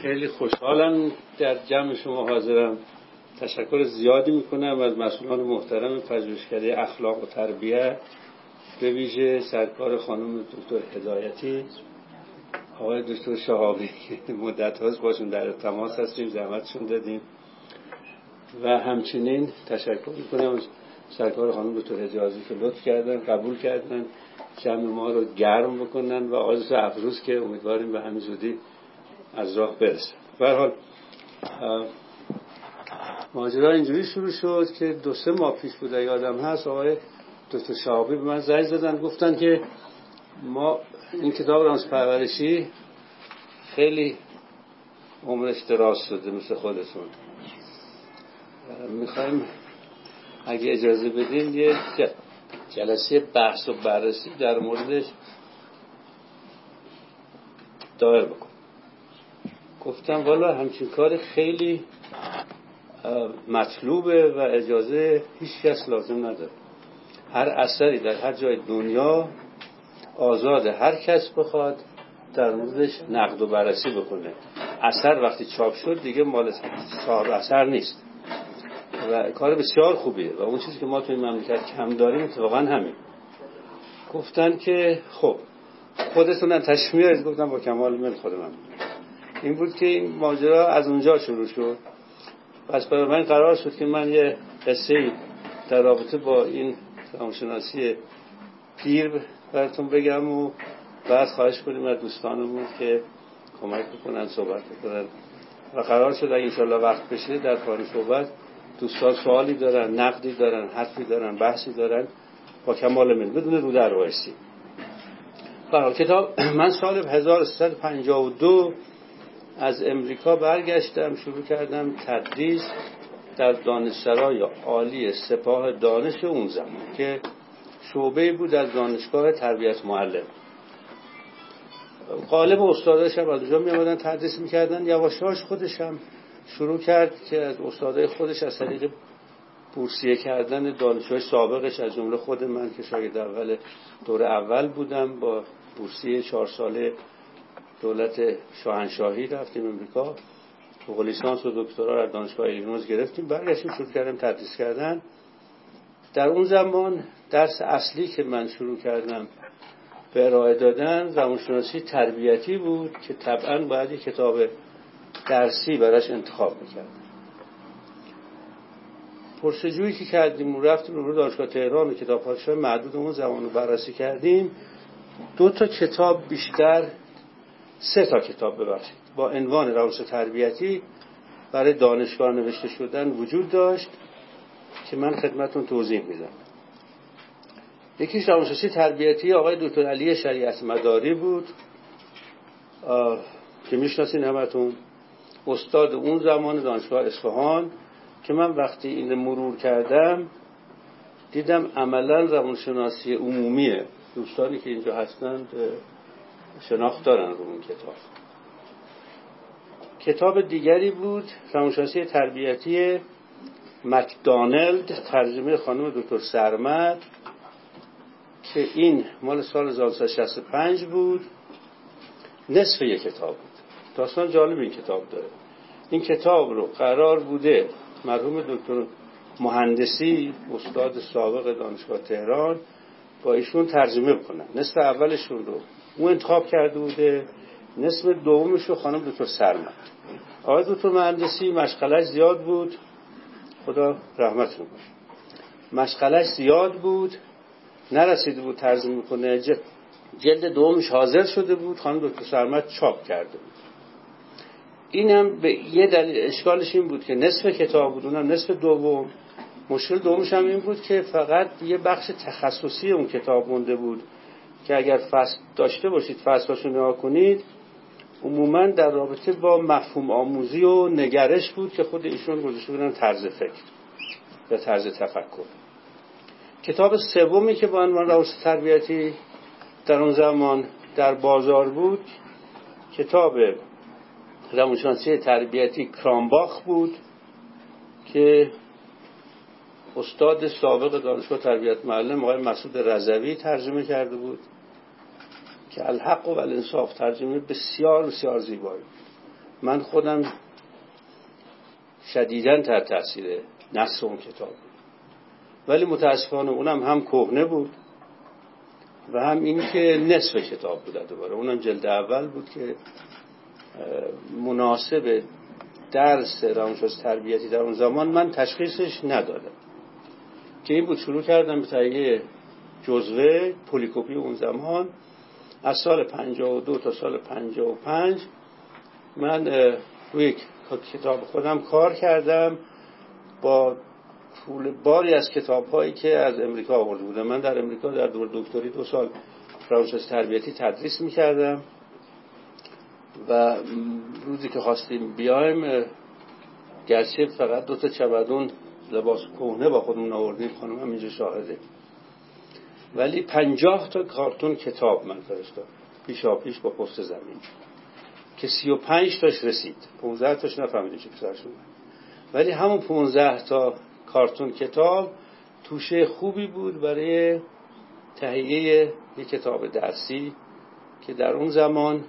خیلی خوشحالم در جمع شما حاضرم. تشکر زیادی میکنم از مسئولان محترم پژوهشکده اخلاق و تربیت، به ویژه سرکار خانم دکتر هدایتی، آقای دکتر شهابی که مدت هاست باشون در تماس هستیم، زحمتشون دادیم. و همچنین تشکر میکنم از سرکار خانم دکتر حجازی که لطف کردن، قبول کردن جمع ما رو گرم بکنن و آقای دکتر افروز که امیدواریم به همین زودی از راه برسه. به هر حال ماجرا اینجوری شروع شد که 2-3 ماه پیش بود یادم هست، آقای دکتر شهابی به من زنگ زدن، گفتن که ما این کتاب رمز پرورشی خیلی عمرش دراز شده مثل خودتون، میخوایم اگه اجازه بدین یه جلسه بحث و بررسی در موردش دایر بکن. گفتم والا همچین کار خیلی مطلوبه و اجازه هیچ کس لازم نداره. هر اثری در هر جای دنیا آزاده، هر کس بخواد در موردش نقد و بررسی بکنه. اثر وقتی چاپ شد دیگه مال صاحب اثر نیست و کار بسیار خوبیه و اون چیزی که ما تو این مملکت کم داریم اتفاقا همین. گفتن که خب خودتون تشریف میارید. گفتم با کمال میل خودم. این بود که این ماجرا از اونجا شروع شد. پس برای من قرار شد که من یه قصه‌ای در رابطه با این روانشناسی پیر براتون بگم و بعد خواهش کنیم از دوستانمون که کمک بکنن، صحبت بکنن و قرار شد اگه انشالله وقت بشه در پایان صحبت دوستان سوالی دارن، نقدی دارن، حرفی دارن، بحثی دارن، با کمال میل بدون رو در وایسی. برای کتاب من سال 1352 از امریکا برگشتم، شروع کردم تدریس در دانشسرای عالی سپاه دانش اون زمان که شعبه‌ای بود از دانشگاه تربیت معلم. غالب استاداش هم از اونجا میامدن تدریس میکردن. یواشاش خودشم شروع کرد که از استادای خودش از طریق بورسیه کردن دانشجوی سابقش، از جمله خود من که شاگرد اول دوره اول بودم، با بورسیه 4 ساله دولت شاهنشاهی رفتیم امریکا، فوق لیسانس و دکترا را دانشگاه ایلینویز گرفتیم، برگشتیم شروع کردم تدریس کردن. در اون زمان درس اصلی که من شروع کردم به ارائه دادن روانشناسی تربیتی بود که طبعاً باید یک کتاب درسی براش انتخاب میکردم. پرسجویی که کردیم و رفتیم رو دانشگاه تهران و کتابخانه‌های معدود اون زمان رو بررسی کردیم. 2 تا کتاب بیشتر، 3 تا کتاب ببخشید با عنوان روانشناسی تربیتی برای دانشگاه نوشته شدن وجود داشت که من خدمتتون توضیح میدم. یکیش روانشناسی تربیتی آقای دکتر علی شریعت مداری بود که میشناسین همتون، استاد اون زمان دانشگاه اصفهان، که من وقتی این مرور کردم دیدم عملا روانشناسی عمومیه. دوستانی که اینجا هستند شناخت دارن رو اون کتاب. کتاب دیگری بود روانشناسی تربیتی مکدانلد، ترجمه خانم دکتر سرمد، که این مال سال 1965 بود. نصف یک کتاب بود. داستان جالب این کتاب داره. این کتاب رو قرار بوده مرحوم دکتر مهندسی، استاد سابق دانشگاه تهران، با ایشون ترجمه بکنن. نصف اولشون رو اون انتخاب کرده بوده، نصف دومش رو خانم دکتر سرمد. آقای دکتر مهندسی مشغلش زیاد بود، خدا رحمتشون کنه، مشغلش زیاد بود، نرسیده بود ترجمه کنه. جلد دومش حاضر شده بود، خانم دکتر سرمد چاپ کرده بود. این هم به یه دلیل، اشکالش این بود که نصف کتاب بود، اونم نصف دوم. مشکل دومش هم این بود که فقط یه بخش تخصصی اون کتاب مونده بود که اگر فصل داشته باشید، فصلاشو نگاه کنید، عموما در رابطه با مفهوم آموزی و نگرش بود که خود ایشون گذاشته بودن طرز فکر یا طرز تفکر. کتاب سومی که با عنوان روانشناسی تربیتی در اون زمان در بازار بود، کتاب روانشناسی تربیتی کرامباخ بود که استاد سابق دانشگاه تربیت معلم آقای مسعود رضوی ترجمه کرده بود که الحق و الانصاف ترجمه بسیار بسیار زیبایی. من خودم شدیداً تحت تاثیر نصر اون کتاب بود. ولی متاسفانه اونم هم کهنه بود و هم این که نصف کتاب بود دوباره، اونم جلد اول بود که مناسب درس روانشناسی تربیتی در اون زمان من تشخیصش ندادم، که این بود شروع کردم به تهیه جزوه پلیکوپی اون زمان. از سال 52 تا سال 55 من روی کتاب خودم کار کردم با طول باری از کتاب‌هایی که از امریکا آورده بودم. من در امریکا در دور دکتری 2 سال روانشناسی تربیتی تدریس می‌کردم و روزی که خواستیم بیایم، گرچه فقط 2 تا چمدون لباس کهنه با خودمون آوردیم، خانم هم اینجا شاهده، ولی 50 تا کارتون کتاب من فرستادم پیشاپیش با پست زمین که 35 تاش رسید، 15 تاش نفهمیدیم چه سرشون، ولی همون 15 تا کارتون کتاب توشه خوبی بود برای تهیه یک کتاب درسی که در اون زمان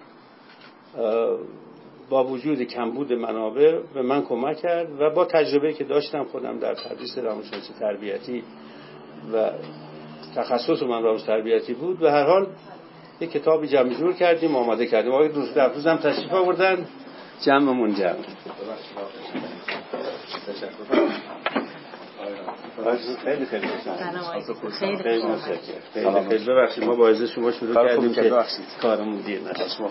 با وجود کمبود منابع به من کمک کرد و با تجربه که داشتم خودم در تدریس روانشناسی تربیتی و تخصص من روانشناسی تربیتی بود. به هر حال یک کتابی جمع جور کردیم، آماده کردیم. آقای دوست هم تشریف آوردن، جمعمون جمع. خیلی خیلی ببخشید ما با عزت شما شروع کردیم که کارمون دیر نشه.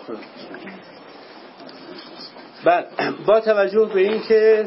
بعد با توجه به این که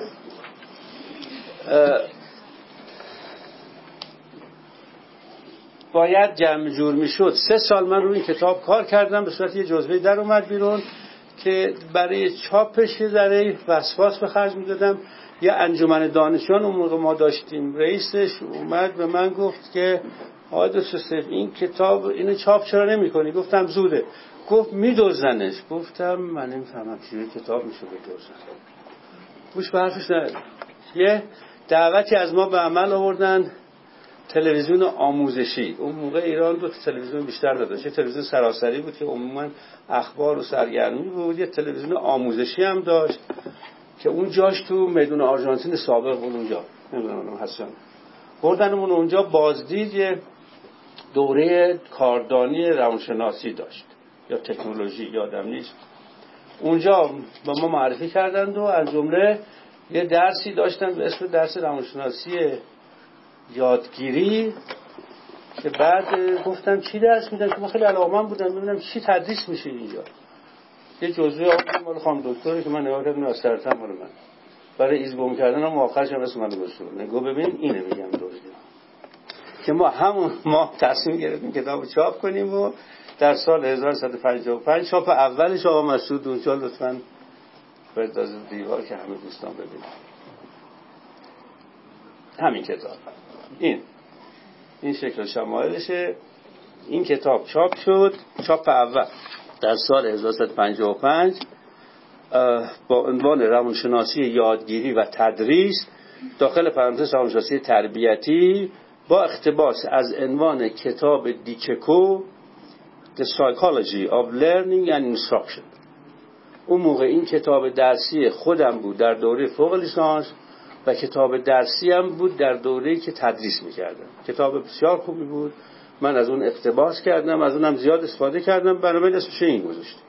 باید جمع جور میشد، 3 سال من روی این کتاب کار کردم، به صورت یه جزوه در اومد بیرون که برای چاپش یه ذره وسواس به خرج میدادم. یه انجمن دانشجویان اون موقع ما داشتیم، رئیسش اومد به من گفت که آقای دکتر این کتاب اینو چاپ چرا نمی‌کنی؟ گفتم زوده. گفت میدوزنش. گفتم من نمی‌فهمم چجوری کتاب میشه بدوزن. گوش به حرفش نداد. یه دعوتی از ما به عمل آوردن، تلویزیون آموزشی. اون موقع ایران 2 تلویزیون بیشتر داشت. یه تلویزیون سراسری بود که عموما اخبار و سرگرمی بود، یه تلویزیون آموزشی هم داشت که اون جاش تو میدون آرژانتین سابق بود. اونجا نمیدونم هستن، بردنمون اونجا بازدید، یه دوره کاردانی روانشناسی داشت یا تکنولوژی یادم نیست. اونجا با ما معرفی کردند و از جمله یه درسی داشتن به اسم درس روانشناسی یادگیری که بعد گفتم چی درس میدن، که من خیلی علاقه‌مند بودم ببینم چی تدریس میشه اینجا. یه جزوه آوردم مال خانم دکتری که من نگاه کردم از سرتم مال من، برای ایزگم کردنم آخرش هم اسم من رو گذاشتم. نگو ببین اینه میگم دوزی که ما همون ما تصمیم گرفتیم کتابو چاپ کنیم و در سال 1155 چاپ اولش آقا مسعود اونجا لطفاً بردازید دیوار که همه دوستان ببینن. همین کتاب این شکل شمایلشه. این کتاب چاپ شد، چاپ اول در سال 1155 با عنوان روانشناسی یادگیری و تدریس داخل پرانتز روانشناسی تربیتی، با اقتباس از عنوان کتاب دیککو The Psychology of Learning and Instruction. اون موقع این کتاب درسی خودم بود در دوره فوق لیسانس و کتاب درسی هم بود در دوره‌ای که تدریس می‌کردم. کتاب بسیار خوبی بود، من از اون اقتباس کردم، از اونم زیاد استفاده کردم، بنابراین اسمش این گذاشتم.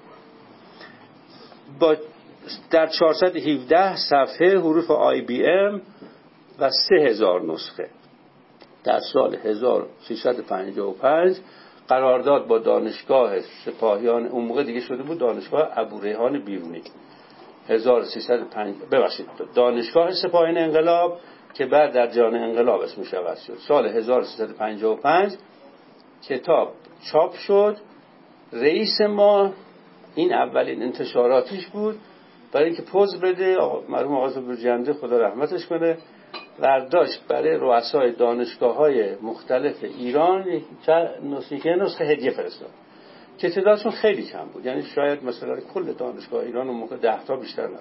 با در 417 صفحه حروف IBM و 3000 نسخه در سال 1355 قرارداد با دانشگاه سپاهیان، اون موقع دیگه شده بود دانشگاه ابوریحان بیرونی، 1305 ببخشید دانشگاه سپاهیان انقلاب که بعد در جان انقلاب اسمش عوض شد. سال 1355 کتاب چاپ شد. رئیس ما این اولین انتشاراتیش بود، برای اینکه پوز بده مرحوم آقای برجنده خدا رحمتش کنه، برداشت برای رؤسای دانشگاه‌های مختلف ایران نسخه هدیه فرستاد که تعدادشون خیلی کم بود، یعنی شاید مثلا کل دانشگاه ایران اون موقع 10 تا بیشتر نبود.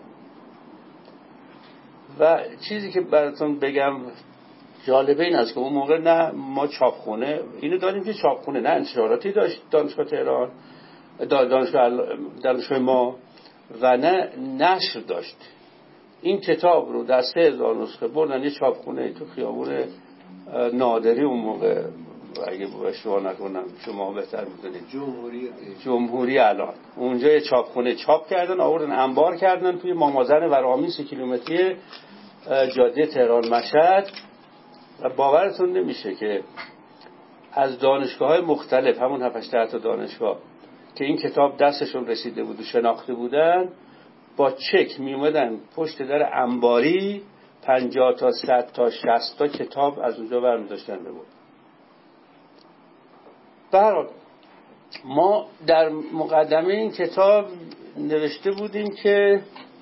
و چیزی که براتون بگم جالبه این است که اون موقع نه ما چاپخونه اینو داریم که چاپخونه، نه انتشاراتی داشت دانشگاه تهران، دانشگاه ما، و نه نشر داشت. این کتاب رو در 3000 نسخه بردن یه چاپخونه تو خیابون نادری اون موقع، اگه اشتباه نکنم شما بهتر می‌دونید، جمهوری الان، اونجا یه چاپخونه چاپ کردن، آوردن انبار کردن توی مامازن ورامین 3 کیلومتری جاده تهران مشهد. و باورتون نمیشه که از دانشگاه‌های مختلف، همون 7-8 تا دانشگاه که این کتاب دستشون رسیده بود و شناخته بودن، با چک می اومدن پشت در انباری 50 تا 100 تا 60 تا کتاب از اونجا برمی داشتن ببرد. برحال ما در مقدمه این کتاب نوشته بودیم که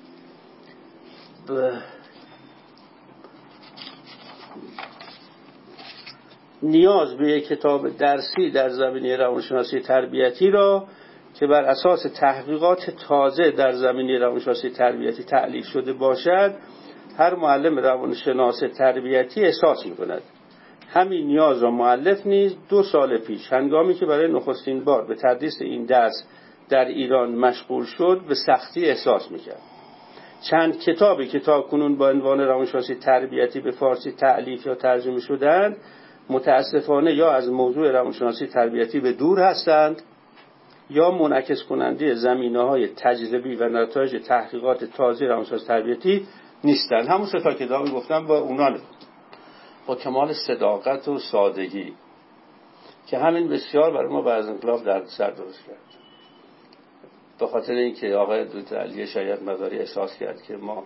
نیاز به یک کتاب درسی در زمینه روانشناسی تربیتی را که بر اساس تحقیقات تازه در زمینه روانشناسی تربیتی تألیف شده باشد، هر معلم روانشناس تربیتی احساس می‌کند. همین نیاز را مؤلف نیز 2 سال پیش هنگامی که برای نخستین بار به تدریس این درس در ایران مشغول شد به سختی احساس می‌کرد. چند کتابی که تاکنون با عنوان روانشناسی تربیتی به فارسی تألیف یا ترجمه شدند متاسفانه یا از موضوع روانشناسی تربیتی به دور هستند یا منعکس کننده زمینه‌های تجربی و نتایج تحقیقات تازه روانشناسی تربیتی نیستند. همون 3 تا کتابی گفتم با اونان با کمال صداقت و سادگی که همین بسیار برای ما بعد از انقلاب دردسر درست کرد. به خاطر اینکه آقای دکتر علی شایعت مداری احساس کرد که ما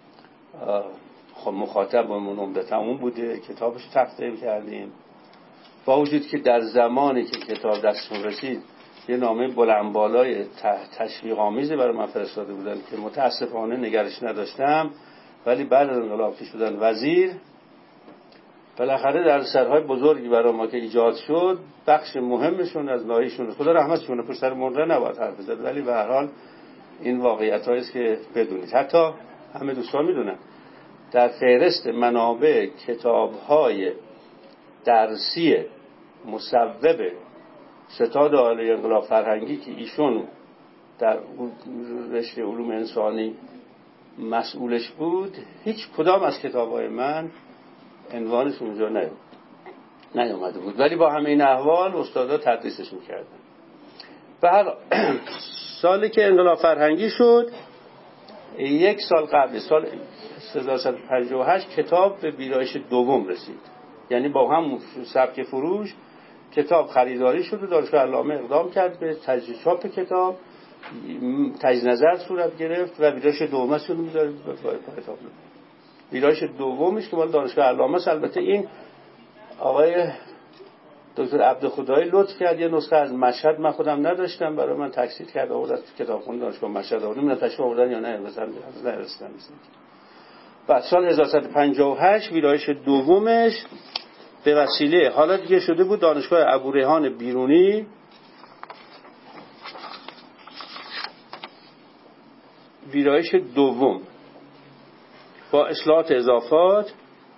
مخاطبمون عمدتاً اون بوده، کتابش تقدیم کردیم، با وجود که در زمانی که کتاب دستشون رسید یه نامه بلند بالای تشویق آمیزی برای من فرستاده بودن که متاسفانه نگرش نداشتم، ولی بعد از انقلاب که شدن وزیر بالاخره در سرهای بزرگی برای ما که ایجاد شد بخش مهمشون از ناحیه‌شون، خدا رحمتشون، پشت سر مرده نباید حرف بزنه، ولی به هر حال این واقعیت‌هایی است که بدونید. حتی همه دوستان میدونن در فهرست منابع کتاب‌های درسی مصوب ستاد عالی انقلاب فرهنگی که ایشون در رشته علوم انسانی مسئولش بود، هیچ کدام از کتاب‌های من عنوانش اونجا نیامده بود، ولی با همه این احوال استادا تدریسش می‌کردن. به هر سالی که انقلاب فرهنگی شد، 1 سال قبل، سال 1358 کتاب به ویرایش دوم رسید. یعنی با هم سبک فروش کتاب خریداری شد و دانشگاه علامه اقدام کرد به تجدید چاپ کتاب، تجدید نظر صورت گرفت و ویرایش دومش رو می‌ذاره به کتاب. ویرایش دومش که مال دانشگاه علامه است. البته این آقای دکتر عبدخدایی لطف کرد یه نسخه از مشهد، من خودم نداشتم، برای من تکثیر کرد آورد از کتابخونه دانشگاه مشهد آورد. من تشریف آوردن یا نه مثلا نرسیدم. بعد سال 1358 ویرایش دومش به وسیله حالا دیگه شده بود دانشگاه ابوریحان بیرونی، ویرایش دوم با اصلاحات اضافات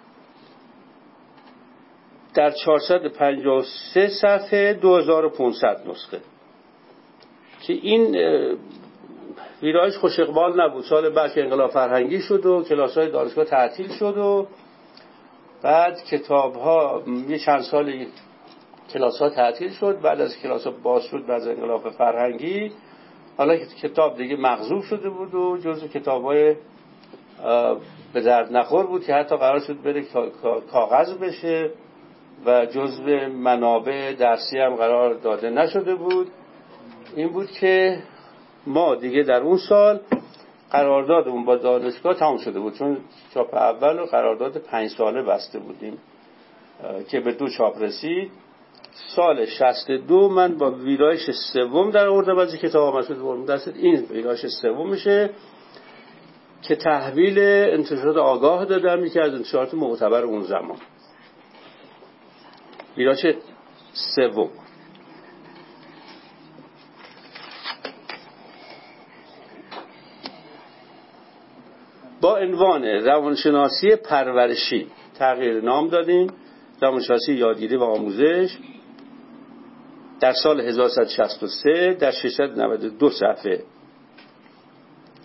در 453 صفحه 2500 نسخه که این ویرایش خوش اقبال نبود. سال بعد که انقلاب فرهنگی شد و کلاس‌های دانشگاه تعطیل شد و بعد کتاب‌ها یه چند سال کلاس‌ها تعطیل شد، بعد از کلاس‌ها باز شد بعد از انقلاب فرهنگی، حالا کتاب دیگه مغصوب شده بود و جزو کتاب‌های به درد نخور بود که حتی قرار شد بره کاغذ بشه و جزو منابع درسی هم قرار داده نشده بود. این بود که ما دیگه در اون سال قراردادمون با دانشگاه تمام شده بود، چون چاپ اول و قرارداد 5 ساله بسته بودیم که به 2 چاپ رسید. سال 62 من با ویرایش سوم در آوردم از کتاب آمد شد دست. این ویرایش سومشه که تحویل انتشارات آگاه دادم، یکی از انتشارات معتبر اون زمان. ویرایش سوم با عنوان روانشناسی پرورشی تغییر نام دادیم، روانشناسی یادگیری و آموزش، در سال 1163 در 692 صفحه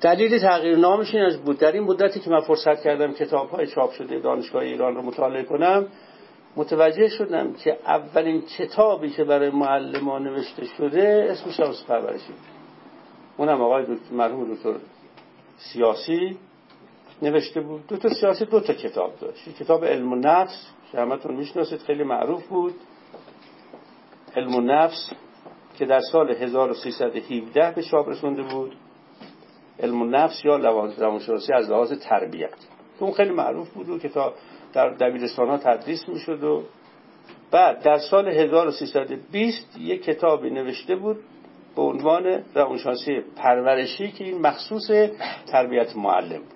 دلیل تغییر نامش این بود در این مدتی که من فرصت کردم کتاب‌های چاپ شده دانشگاه ایران رو مطالعه کنم، متوجه شدم که اولین کتابی که برای معلمان نوشته شده اسمش شمس پرورشی، اونم آقای مرحوم دکتر سیاسی نوشته بود. دکتر سیاسی 2 تا کتاب داشت. کتاب علم النفس که همتون میشناسید، خیلی معروف بود، علم النفس که در سال 1317 به چاپ رسونده بود، علم النفس یا روانشناسی از لحاظ تربیت، که اون خیلی معروف بود و کتاب در دبیرستان‌ها تدریس میشد. و بعد در سال 1320 یک کتابی نوشته بود به عنوان روانشناسی پرورشی که این مخصوص تربیت معلم بود.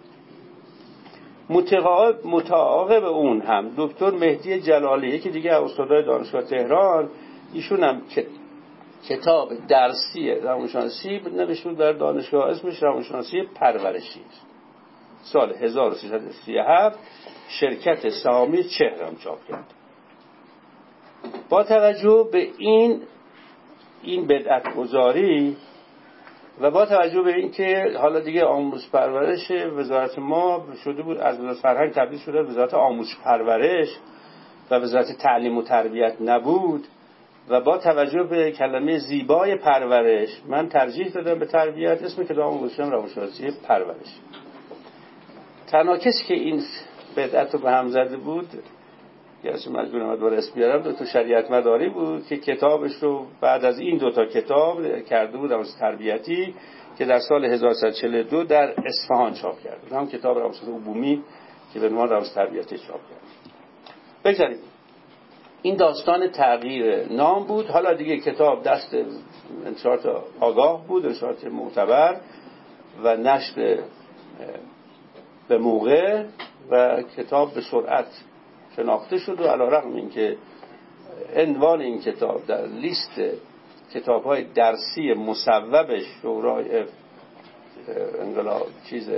متعاقب اون هم دکتر مهدی جلالی، یکی دیگه استادای دانشگاه تهران، ایشون هم کتاب درسی روانشناسی نوشته بود در دانشگاه، اسمش روانشناسی پرورشی. سال 1337 شرکت سهامی چهرم چاپ کرد. با توجه به این بدعت‌گذاری و با توجه به این که حالا دیگه آموزش پرورش وزارت ما شده بود، از وزارت فرهنگ تبدیل شده وزارت آموزش پرورش و وزارت تعلیم و تربیت نبود، و با توجه به کلمه زیبای پرورش من ترجیح دادم به تربیت، اسم کتابم گذاشتم روانشناسی پرورش. تنها کسی که این بدعت رو به هم زده بود، یعنی مجبورم دوباره اسم بیارم، دکتر شریعت مداری بود که کتابش رو بعد از این 2 تا کتاب کرده بود روانشناسی تربیتی که در سال 1142 در اصفهان چاپ کرد. هم کتاب روانشناسی عمومی که به عنوان روانشناسی تربیتی چاپ کرد. بگذاریم این داستان تغییر نام بود. حالا دیگه کتاب دست انتشارات آگاه بود، انتشارات معتبر و نشر به موقع، و کتاب به سرعت شناخته شد و علیرغم اینکه عنوان این کتاب در لیست کتاب‌های درسی مصوب شورای انقلاب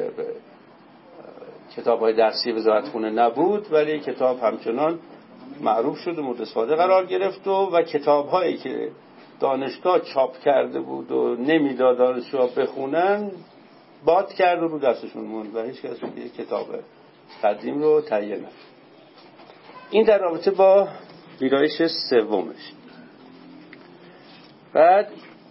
کتاب‌های درسی وزارتخونه نبود، ولی کتاب همچنان معروف شد و مورد استفاده قرار گرفت و کتاب‌هایی که دانشگاه چاپ کرده بود و نمیداد دانشجوها بخونن باد کرد و رو دستشون موند و هیچ کسی که کتاب قدیم رو تهیه نکرد. این در رابطه با ویرایش سومش. بعد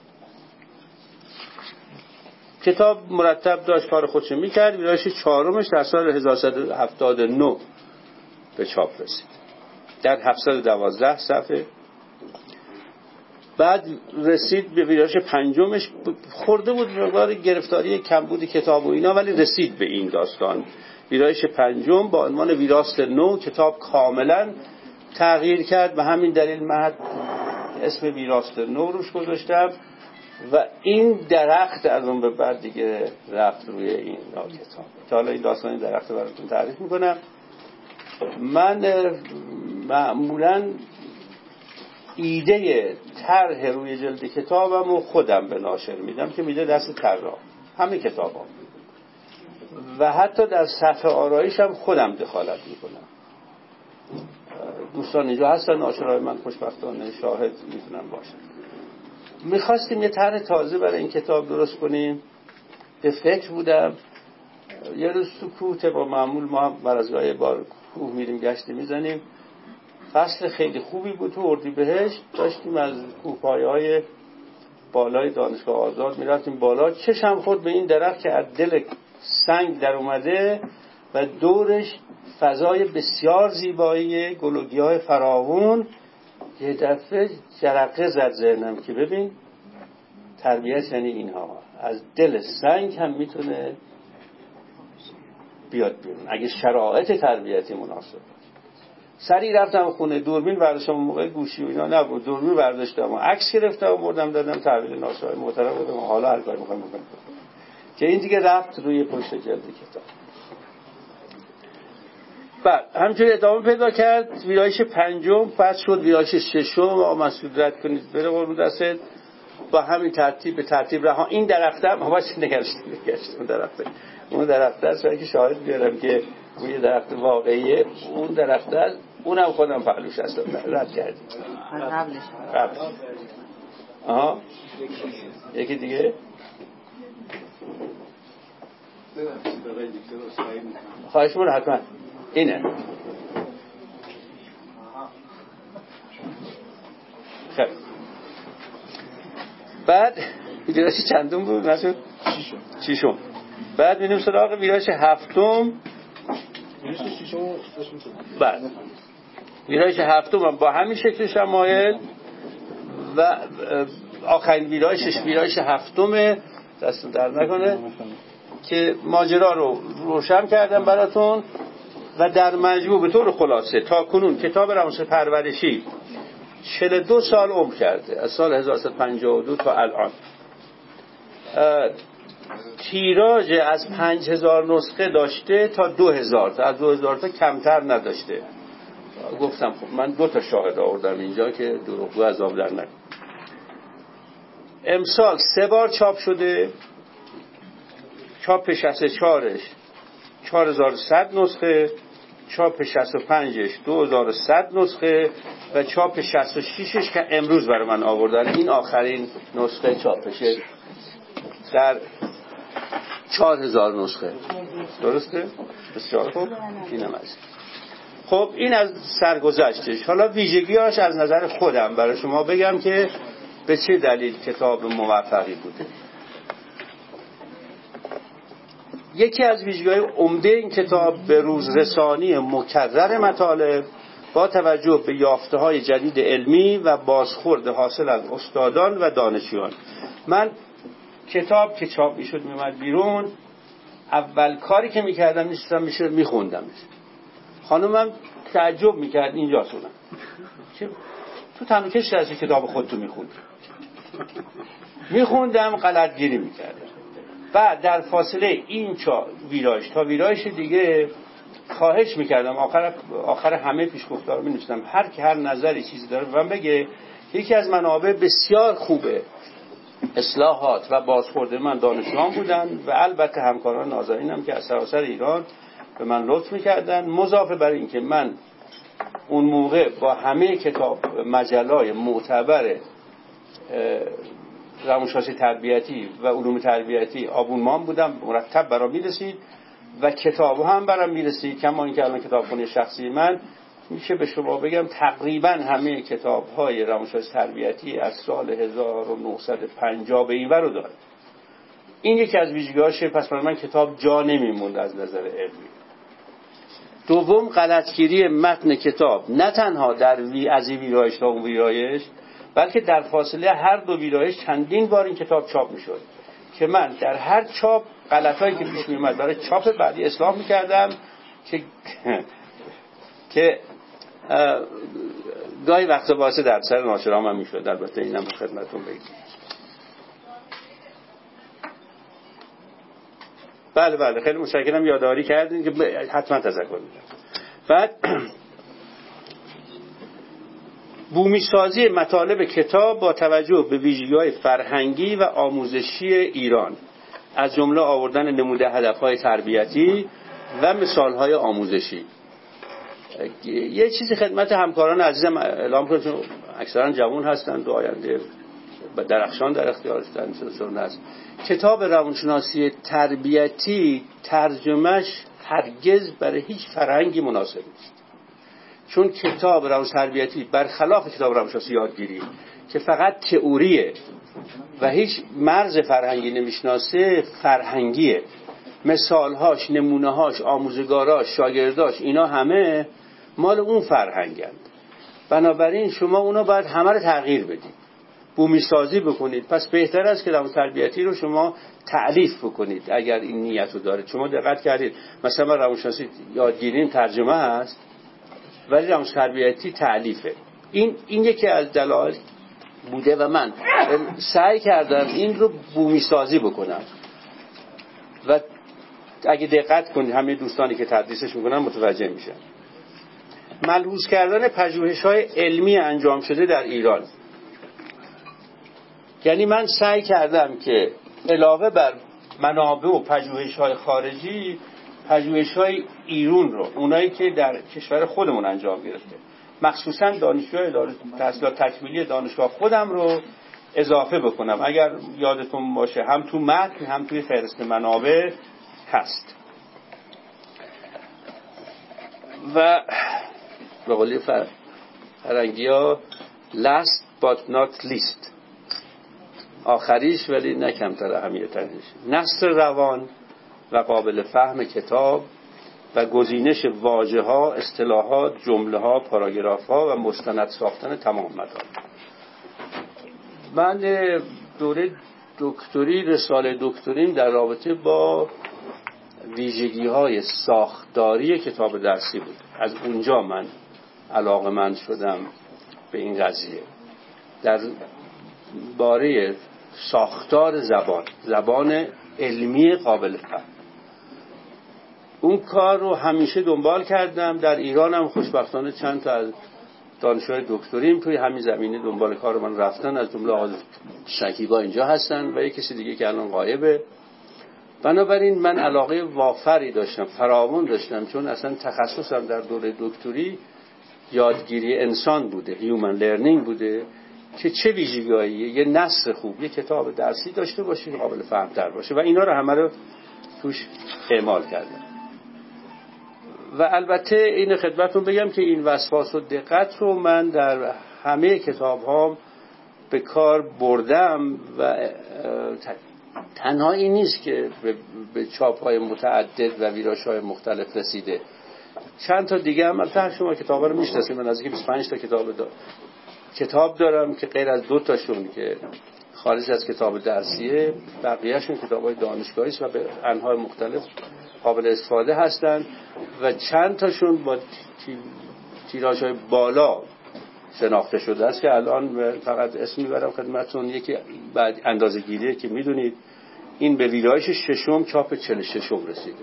کتاب مرتب داشت کار خودش میکرد. ویرایش 4مش در سال 1179 به چاپ رسید در 712 صفحه. بعد رسید به ویرایش 5مش، خورده بود مقدار گرفتاری کمبود کتاب و اینا، ولی رسید به این داستان. ویرایش 5 با عنوان ویراست نو کتاب کاملا تغییر کرد، به همین دلیل من اسم ویراست نو روش گذاشتم و این درخت از اون به بعد دیگه رفت روی این کتاب. حالا این داستان این درخت رو براتون تعریف میکنم. من معمولا ایده طرح روی جلد کتابم رو خودم به ناشر میدم که میده دست طراح، همه کتابام، و حتی در صفحه آرایش هم خودم دخالت میکنم. دوستان اینجا هستن، ناشرای من خوشبختانه شاهد میتونن باشن. میخواستیم یه طرح تازه برای این کتاب درست کنیم، به فکر بودم. یه روز تو کوه با معمول ما بر از گاهی بار کوه میریم گشتی میزنیم، فصل خیلی خوبی بود تو اردیبهشت، داشتیم از کوهپایه‌های بالای دانشگاه آزاد میرفتیم بالا، چشم خورد به این درخت که از دل سنگ در اومده و دورش فضای بسیار زیبایی گل و گیاه فراوون. یه دفعه جرقه زد ذهنم که ببین تربیت یعنی اینها، از دل سنگ هم میتونه بیاد بیرون اگه شرایط تربیتی مناسب. سریع رفتم خونه، دوربین برداشتم، اون موقع گوشی و اینا نبود، دوربین برداشتم و عکس گرفتم و بردم دادم تحویل ناشرای محترم دادم، حالا هر کاری می‌خوایم بکنیم که این دیگه رفت روی پشت جلد کتاب. بعد همینجوری ادامه پیدا کرد. ویرایش 5 بعد شد ویرایش 6 و مسعود رد کنید بره قربون دستت، با همین ترتیب به ترتیب رها. این درخته هم باشه نگرشت اون درخته است که شاهد بیارم که روی درخت واقعیه، اون درخته است، اونم خودم پهلوش هستم رد کردیم قبلش. آها یکی دیگه خواهش می‌کنم حتما اینه. خب بعد ویرایش چندم بود؟ نشد؟ ششم. بعد می‌ریم سراغ ویرایش هفتم. بعد ویرایش هفتم با همین شکل شمایل و آخرین ویرایش هفتم دستون در نکنه که ماجرا رو روشن کردم براتون. و در مجموع به طور خلاصه تا کنون کتاب روانشناسی پرورشی 42 سال عمر کرده، از سال 1352 تا الان. تیراژ از 5000 نسخه داشته تا 2000 تا، از 2000 تا کمتر نداشته. گفتم خب من 2 تا شاهد آوردم اینجا که دروغگو عذاب در نکنه. امسال 3 بار چاپ شده. چاپ 64ش 4100 نسخه، چاپ 65ش 2100 نسخه و چاپ 66ش که امروز برای من آوردن. این آخرین نسخه چاپشه در 4000 نسخه. درسته؟ بسیار خوب. اینم از خب این از سرگذشتش. حالا ویژگی‌هاش از نظر خودم برای شما بگم که به چه دلیل کتاب موفقی بوده. یکی از ویژگی‌های عمده این کتاب به روزرسانی مکرر مطالب با توجه به یافته‌های جدید علمی و بازخورد حاصل از استادان و دانشجویان. من کتاب که چاپ می‌شد میومد بیرون، اول کاری که می‌کردم می‌خوندمش. خانومم تعجب می‌کرد اینجاتونم که تو تنوکش از کتاب خودتو می‌خوندم غلطگیری می‌کردم. بعد در فاصله این ویرایش تا ویرایش دیگه خواهش میکردم آخر همه پیشگفتار می‌نوشتم هر که هر نظری چیزی داره به من بگه. یکی از منابع بسیار خوبه اصلاحات و بازخورد من دانشجویان بودن و البته همکاران نازنینم که از سراسر ایران به من لطف میکردن. مضافه بر این که من اون موقع با همه کتاب مجلای معتبر روانشناسی تربیتی و علوم تربیتی آبونمان بودم، مرتب برام میرسید و کتاب هم برام میرسید. کما اینکه الان کتابخونه شخصی من میشه به شما بگم تقریبا همه کتاب‌های روانشناسی تربیتی از سال 1950 به این ور رو داره. این یکی از ویژگی‌هاشه. پس برای من کتاب جا نمیموند از نظر علمی. دوم، غلطگیری متن کتاب نه تنها در از این ویرایش تا اون ویرایش، بلکه در فاصله هر دو ویرایش چندین بار این کتاب چاپ میشد که من در هر چاپ غلطایی که پیش میومد برای چاپ بعدی اصلاح میکردم که گاهی وقتا باعث دردسر ناشرام هم میشد. البته اینم خدمتتون بگم. بله خیلی متشکرم یادآوری کردین که حتما تذکر میدم. بعد بومی سازی مطالب کتاب با توجه به ویژگی‌های فرهنگی و آموزشی ایران، از جمله آوردن نموده هدف‌های تربیتی و مثال‌های آموزشی. یه چیزی خدمت همکاران عزیزم اعلام کنم، چون اکثرا جوان هستند و آینده درخشان در اختیارشون هست. کتاب روانشناسی تربیتی ترجمهش هرگز برای هیچ فرهنگی مناسب نیست. چون کتاب روانشناسی تربیتی برخلاف کتاب روانشناسی یادگیری که فقط تئوریه و هیچ مرز فرهنگی نمیشناسه، فرهنگیه. مثالهاش، نمونهاش، آموزگاراش، شاگرداش، اینا همه مال اون فرهنگند. بنابراین شما اونا باید همه رو تغییر بدید، بومی سازی بکنید. پس بهتر است که روانشناسی تربیتی رو شما تألیف بکنید اگر این نیت رو دارید. شما دقت کردید مثلا روانشناسی یادگیری ترجمه هست ولی روانشناسی تربیتی تألیفه. این یکی از دلایل بوده و من سعی کردم این رو بومی سازی بکنم و اگه دقت کنید همه دوستانی که تدریسش میکنن متوجه میشن. ملحوظ کردن پژوهش‌های علمی انجام شده در ایران، یعنی من سعی کردم که علاوه بر منابع و پژوهش‌های خارجی، پژوهش‌های ایران رو، اونایی که در کشور خودمون انجام گرفته، مخصوصاً دانشجوی اداره تحصیلات تکمیلی دانشگاه خودم رو اضافه بکنم. اگر یادتون باشه هم تو متن هم توی فهرست منابع هست. و به قولی فرنگی ها last but not least، آخریش ولی نه کمتر اهمیتش، نثر روان و قابل فهم کتاب و گزینش واژه ها، اصطلاحات، جمله ها، پاراگراف ها و مستند ساختن تمام مطالب. من دوره دکتری، رساله دکتریم در رابطه با ویژگی های ساختاری کتاب درسی بود. از اونجا من علاقه‌مند شدم به این قضیه، در باره ساختار زبان علمی قابل فهم. اون کار رو همیشه دنبال کردم. در ایران هم خوشبختانه چند تا از دانشجوی دکتریم توی همین زمینه دنبال کار من رفتن، از جمله آقای شکیبا اینجا هستن و یک کسی دیگه که الان غایبه. بنابراین من علاقه وافری داشتم، فراوان داشتم، چون اصلا تخصصم در دوره دکتری یادگیری انسان بوده، هیومن لرنینگ بوده، که چه ویژگی‌هایی یه نثر خوب، یه کتاب درسی داشته باشه که قابل فهم‌تر باشه، و اینا رو همه رو توش اعمال کردم. و البته این خدمتتون بگم که این وسواس و دقت رو من در همه کتاب‌هام به کار بردم و تنها این نیست که به چاپ‌های متعدد و ویرایش‌های مختلف رسیده. چند تا دیگه هم البته شما کتابا رو میشناسید، من نزدیک 25 تا کتاب دارم که غیر از 2 تاشون که خارج از کتاب درسیه، بقیه‌شون کتاب‌های دانشگاهی است و به انواع مختلف قابل استفاده هستند و چند تاشون با تیراژهای بالا شناخته شده است که الان فقط اسم میبرم خدمتتون. یکی بعد اندازه‌گیریه که میدونید این به ویرایش 6م چاپ 46م رسیده.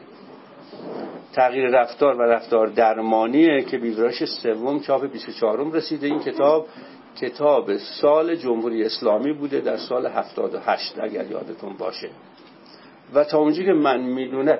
تغییر رفتار و رفتار درمانیه که به ویرایش 3م چاپ 24م رسیده. این کتاب سال جمهوری اسلامی بوده، در سال 78 اگر یادتون باشه. و تا اونجایی که من میدونم،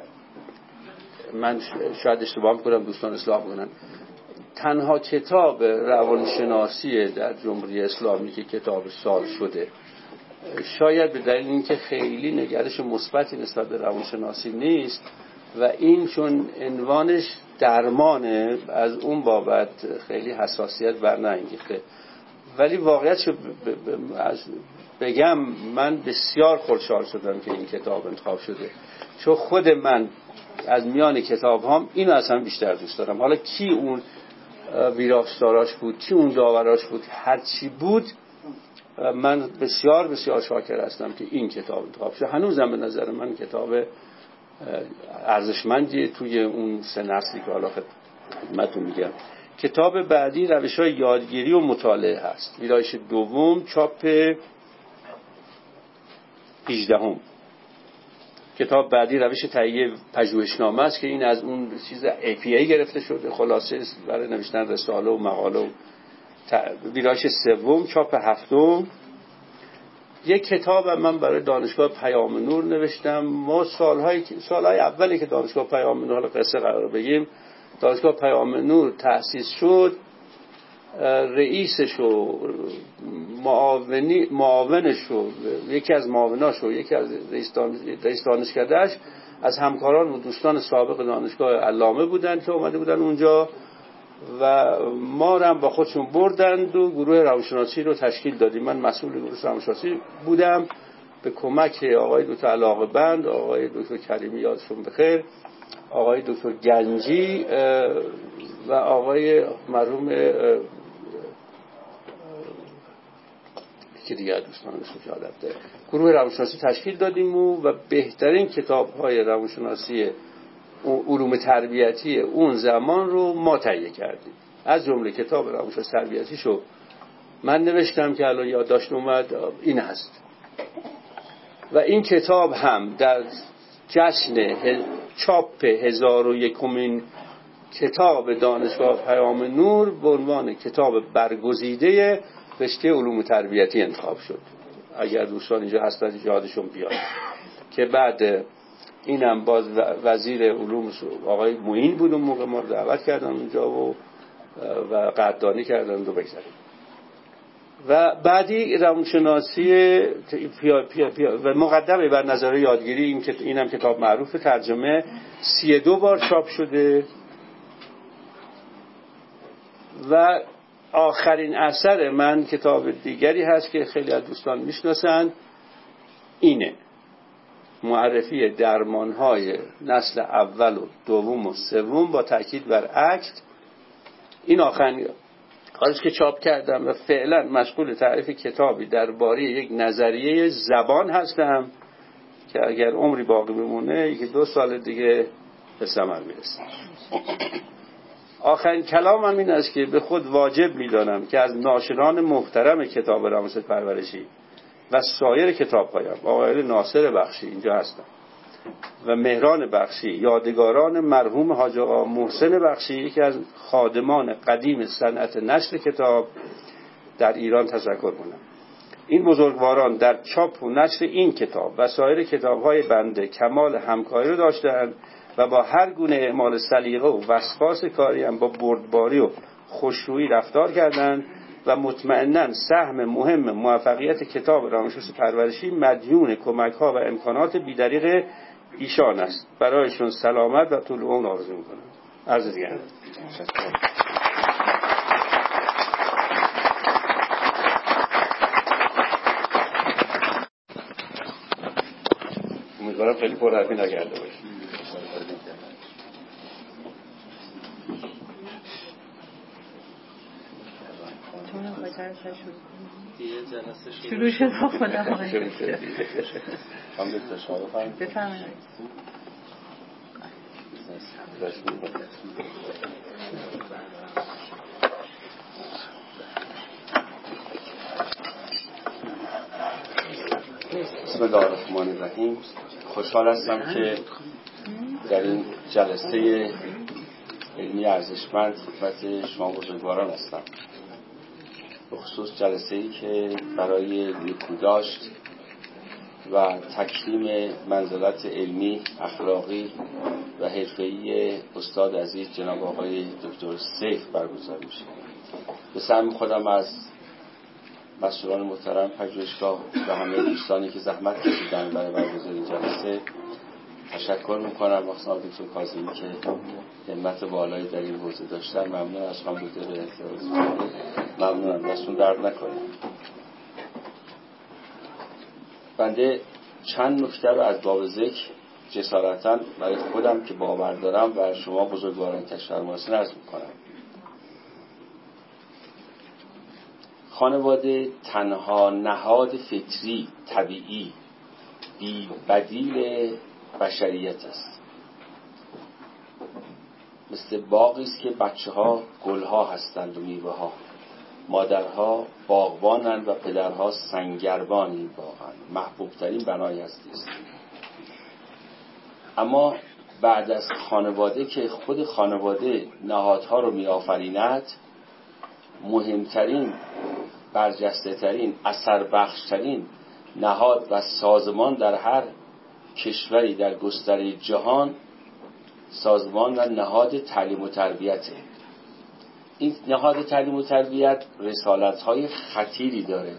من شاید اشتباه میکنم، دوستان اصلاح کنن، تنها کتاب روانشناسی در جمهوری اسلامی که کتاب سال شده، شاید به دلیل اینکه خیلی نگرش مثبتی نسبت به روانشناسی نیست و این چون عنوانش درمانه، از اون بابت خیلی حساسیت برنمی‌انگیخته. ولی واقعیت بگم من بسیار خوشحال شدم که این کتاب انتخاب شده، چون خود من از میان کتاب هام اینو اصلا بیشتر دوست دارم. حالا کی اون ویراستاراش بود، کی اون داوراش بود، هر چی بود، من بسیار بسیار شاکر هستم که این کتاب انتخاب شده. هنوزم به نظر من کتاب ارزشمندیه توی اون 3 نسلی که حالا خدمتتون میگم. کتاب بعدی روش‌های یادگیری و مطالعه هست، ویرایش 2 چاپ 18م. کتاب بعدی روش تهیه پژوهشنامه است که این از اون چیز APA گرفته شده، خلاصه برای نوشتن رساله و مقاله و ویرایش 3 چاپ 7م. یک کتاب من برای دانشگاه پیام نور نوشتم. ما سالهای اولی که دانشگاه پیام نور، حالا قصه قرار بگیم، دانشگاه پیام نور تأسیس شد، رئیسش و معاونش و یکی از معاوناش و یکی از رئیس دانشکده‌اش از همکاران و دوستان سابق دانشگاه علامه بودن که اومده بودن اونجا و ما رو هم با خودشون بردند و گروه روانشناسی رو تشکیل دادیم. من مسئول گروه روانشناسی بودم به کمک آقای دکتر علاقه‌بند، آقای دکتر کریمی یادشون بخیر، آقای دکتر گنجی و آقای مرحوم که دیگه دوستان اسمش یادم داره. گروه روانشناسی تشکیل دادیم و بهترین کتاب‌های روانشناسی علوم تربیتی اون زمان رو ما تهیه کردیم. از جمله کتاب روانشناسی تربیتیشو من نوشتم که الان یادداشت اومد، این هست. و این کتاب هم در جشن چاپ 1001مین کتاب دانشگاه پیام نور به عنوان کتاب برگزیده رشته علوم تربیتی انتخاب شد. اگر دوستان اینجا هستن یادشون بیاد که بعد اینم باز وزیر علوم آقای معین بود، اون موقع ما رو دعوت کردن اونجا و قدردانی کردن و بگذاریم. و بعدی روانشناسی و مقدمه بر نظریه یادگیری. اینم کتاب معروف، ترجمه 32 بار چاپ شده و آخرین اثر من کتاب دیگری هست که خیلی از دوستان میشناسن، اینه: معرفی درمانهای نسل اول و دوم و سوم با تاکید بر عکس. این آخرین کارش که چاپ کردم و فعلا مشغول تعریف کتابی درباره یک نظریه زبان هستم که اگر عمری باقی بمونه 1-2 سال دیگه به ثمر میرسه. آخرین کلامم این است که به خود واجب میدانم که از ناشران محترم کتاب رامسد پرورشی و سایر کتاب‌هایم، آقای ناصر بخشی اینجا هستن و مهران بخشی، یادگاران مرحوم حاج آقا محسن بخشی، یکی از خادمان قدیم صنعت نشر کتاب در ایران، تشکر کنم. این بزرگواران در چاپ و نشر این کتاب و سایر کتاب‌های بنده کمال همکاری رو داشتند و با هر گونه اعمال سلیقه و وسواس کاری هم با بردباری و خوشرویی رفتار کردند و مطمئناً سهم مهم موفقیت کتاب رامشوس پرورشی مدیون کمک‌ها و امکانات بی‌دریغ ایشان است. برایشون سلامت و طول عمر آرزو می‌کنم. عرض دیگر. امیدوارم خیلی پرحرفی نکرده باشید. شروع شد با خودم بفرمایید. بسم الله الرحمن الرحیم. خوشحال هستم که در این جلسه علمی ارزشمند خدمت شما بزرگواران هستم، به خصوص جلسه‌ای که برای نیکوداشت و تکریم منزلت علمی، اخلاقی و حرفه‌ای استاد عزیز جناب آقای دکتر سیف برگزار میشه. به سهم خودم از مسئولان محترم پژوهشگاه و همه دوستانی که زحمت کشیدن برای برگزاری جلسه تشکر میکنم. مخصوصا دکتر کاظمی که همت بالایی در این حوزه داشتن. ممنون از خانم دکتر اعتراضی، ممنونم، دستون درد نکنه. بنده چند نکته رو از باب ذکر جسارتاً برای خودم که باور دارم و شما بزرگواران کشور محسن عرض میکنم. خانواده تنها نهاد فطری، طبیعی، بی بدیل بشریت است. مثل باغی است که بچه‌ها گل‌ها هستند و میوه‌ها. مادرها باغبانند و پدرها سنگربان این باغند. محبوب‌ترین بنای هستی است. اما بعد از خانواده که خود خانواده نهادها رو می‌آفریند، مهمترین، برجسته‌ترین، اثربخش‌ترین نهاد و سازمان در هر کشوری در گستره جهان سازمان و نهاد تعلیم و تربیته. این نهاد تعلیم و تربیت رسالت‌های خطیری داره.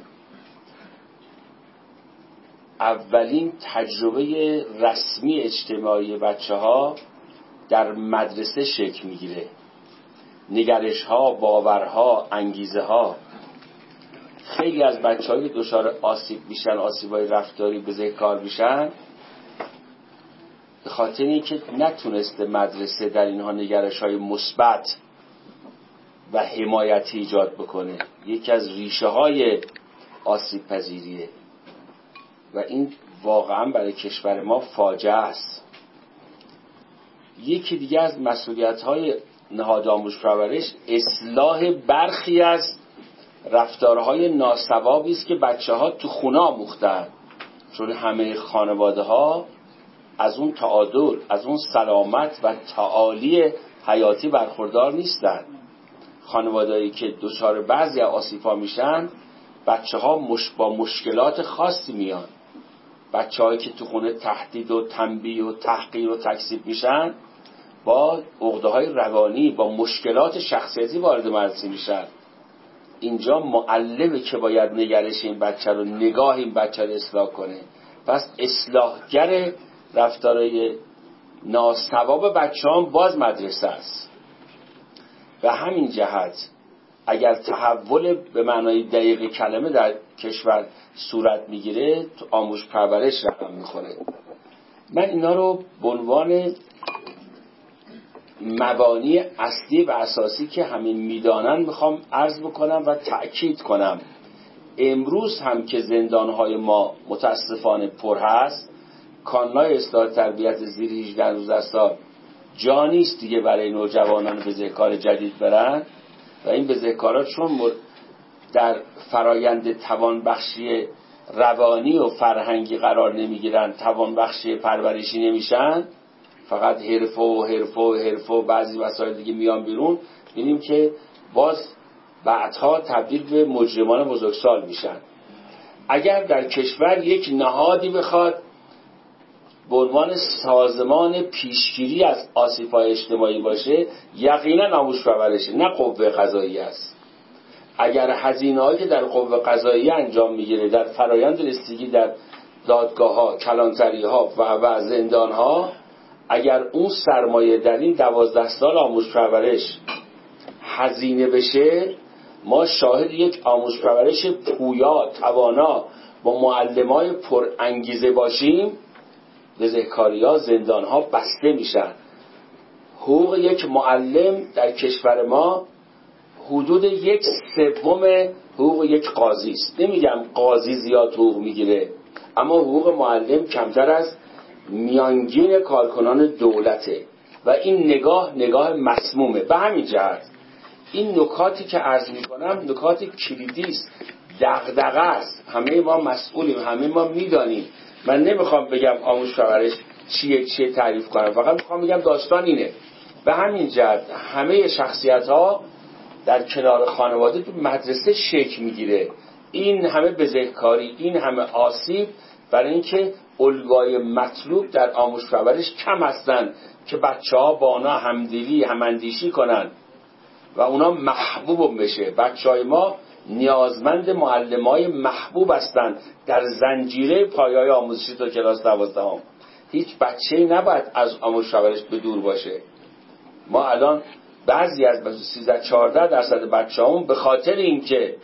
اولین تجربه رسمی اجتماعی بچه‌ها در مدرسه شکل می‌گیره. نگرش‌ها، باورها، انگیزه‌ها. خیلی از بچه‌ها که دچار آسیب میشن، آسیب‌های رفتاری بزهکار میشن، به خاطر اینکه نتونسته مدرسه در اینها نگرش‌های مثبت و حمایتی ایجاد بکنه. یکی از ریشه‌های آسیب پذیریه و این واقعا برای کشور ما فاجعه است. یکی دیگه از مسئولیت‌های نهاد آموزش پرورش اصلاح برخی از رفتارهای ناسوابی است که بچه‌ها تو خونه آموختن، چون همه خانواده‌ها از اون تعادل، از اون سلامت و تعالی حیاتی برخوردار نیستن. خانواده‌ای که دچار بعضی از آسیب‌ها میشن، بچه‌ها با مشکلات خاصی میان. بچه‌هایی که تو خونه تهدید و تنبیه و تحقیر و تکذیب میشن، با عقده‌های روانی، با مشکلات شخصیتی وارد مدرسه میشن. اینجا معلمه که باید نگرش این بچه رو، نگاه این بچه رو اصلاح کنه. پس اصلاحگر رفتارهای ناصواب بچه هم باز مدرسه است. و همین جهت اگر تحول به معنای دقیق کلمه در کشور صورت میگیره، تو آموزش پرورش رقم میخوره. من اینا رو به عنوان مبانی اصلی و اساسی که همه میدانن میخوام عرض بکنم و تأکید کنم. امروز هم که زندانهای ما متاسفانه پر هست، کانونهای اصلاح تربیت زیر 18 سال جا نیست دیگه برای نوجوانان بزهکار جدید برن و این بزهکارا چون در فرایند توانبخشی روانی و فرهنگی قرار نمیگیرن، توانبخشی پرورشی نمیشن، فقط حرفه و بعضی مسائل دیگه میان بیرون، ببینیم که باز بعدها تبدیل به مجرمان بزرگسال میشن. اگر در کشور یک نهادی بخواد به عنوان سازمان پیشگیری از آسیب‌های اجتماعی باشه، یقینا آموزش پرورشه، نه قوه قضاییه است. اگر هزینه‌هایی که در قوه قضاییه انجام میگیره در فرایند رسیدگی در دادگاه‌ها، کلانتری‌ها و زندان‌ها، اگر اون سرمایه در این 12 سال آموزش پرورش هزینه بشه، ما شاهد یک آموزش پرورش پویا، توانا با معلمای پر انگیزه باشیم، بزهکاری‌ها، زندان‌ها بسته میشن. حقوق یک معلم در کشور ما حدود 1/3 حقوق یک قاضی است. نمیگم قاضی زیاد حقوق میگیره، اما حقوق معلم کمتر از میانگین کارکنان دولته و این نگاه مسمومه. به همین جهت این نکاتی که عرض میکنم نکات کلیدی است، دغدغه است. همه ما مسئولیم، همه ما میدانیم. من نمیخوام بگم آموزش پرورش چیه تعریف کنم، فقط میخوام بگم داستان اینه. به همین جهت همه شخصیت ها در کنار خانواده تو مدرسه شکل میگیره. این همه بزهکاری، این همه آسیب، برای اینکه الگوهای مطلوب در آموزش پرورش کم هستن که بچه‌ها با اونا همدلی، هماندیشی کنن و اونا محبوب بشه. بچه‌های ما نیازمند معلمای محبوب هستن در زنجیره پایه‌های آموزشی تا کلاس 12. هیچ بچه‌ای نباید از آموزش پرورش به دور باشه. ما الان بعضی از 13-14% بچه‌هامون به خاطر اینکه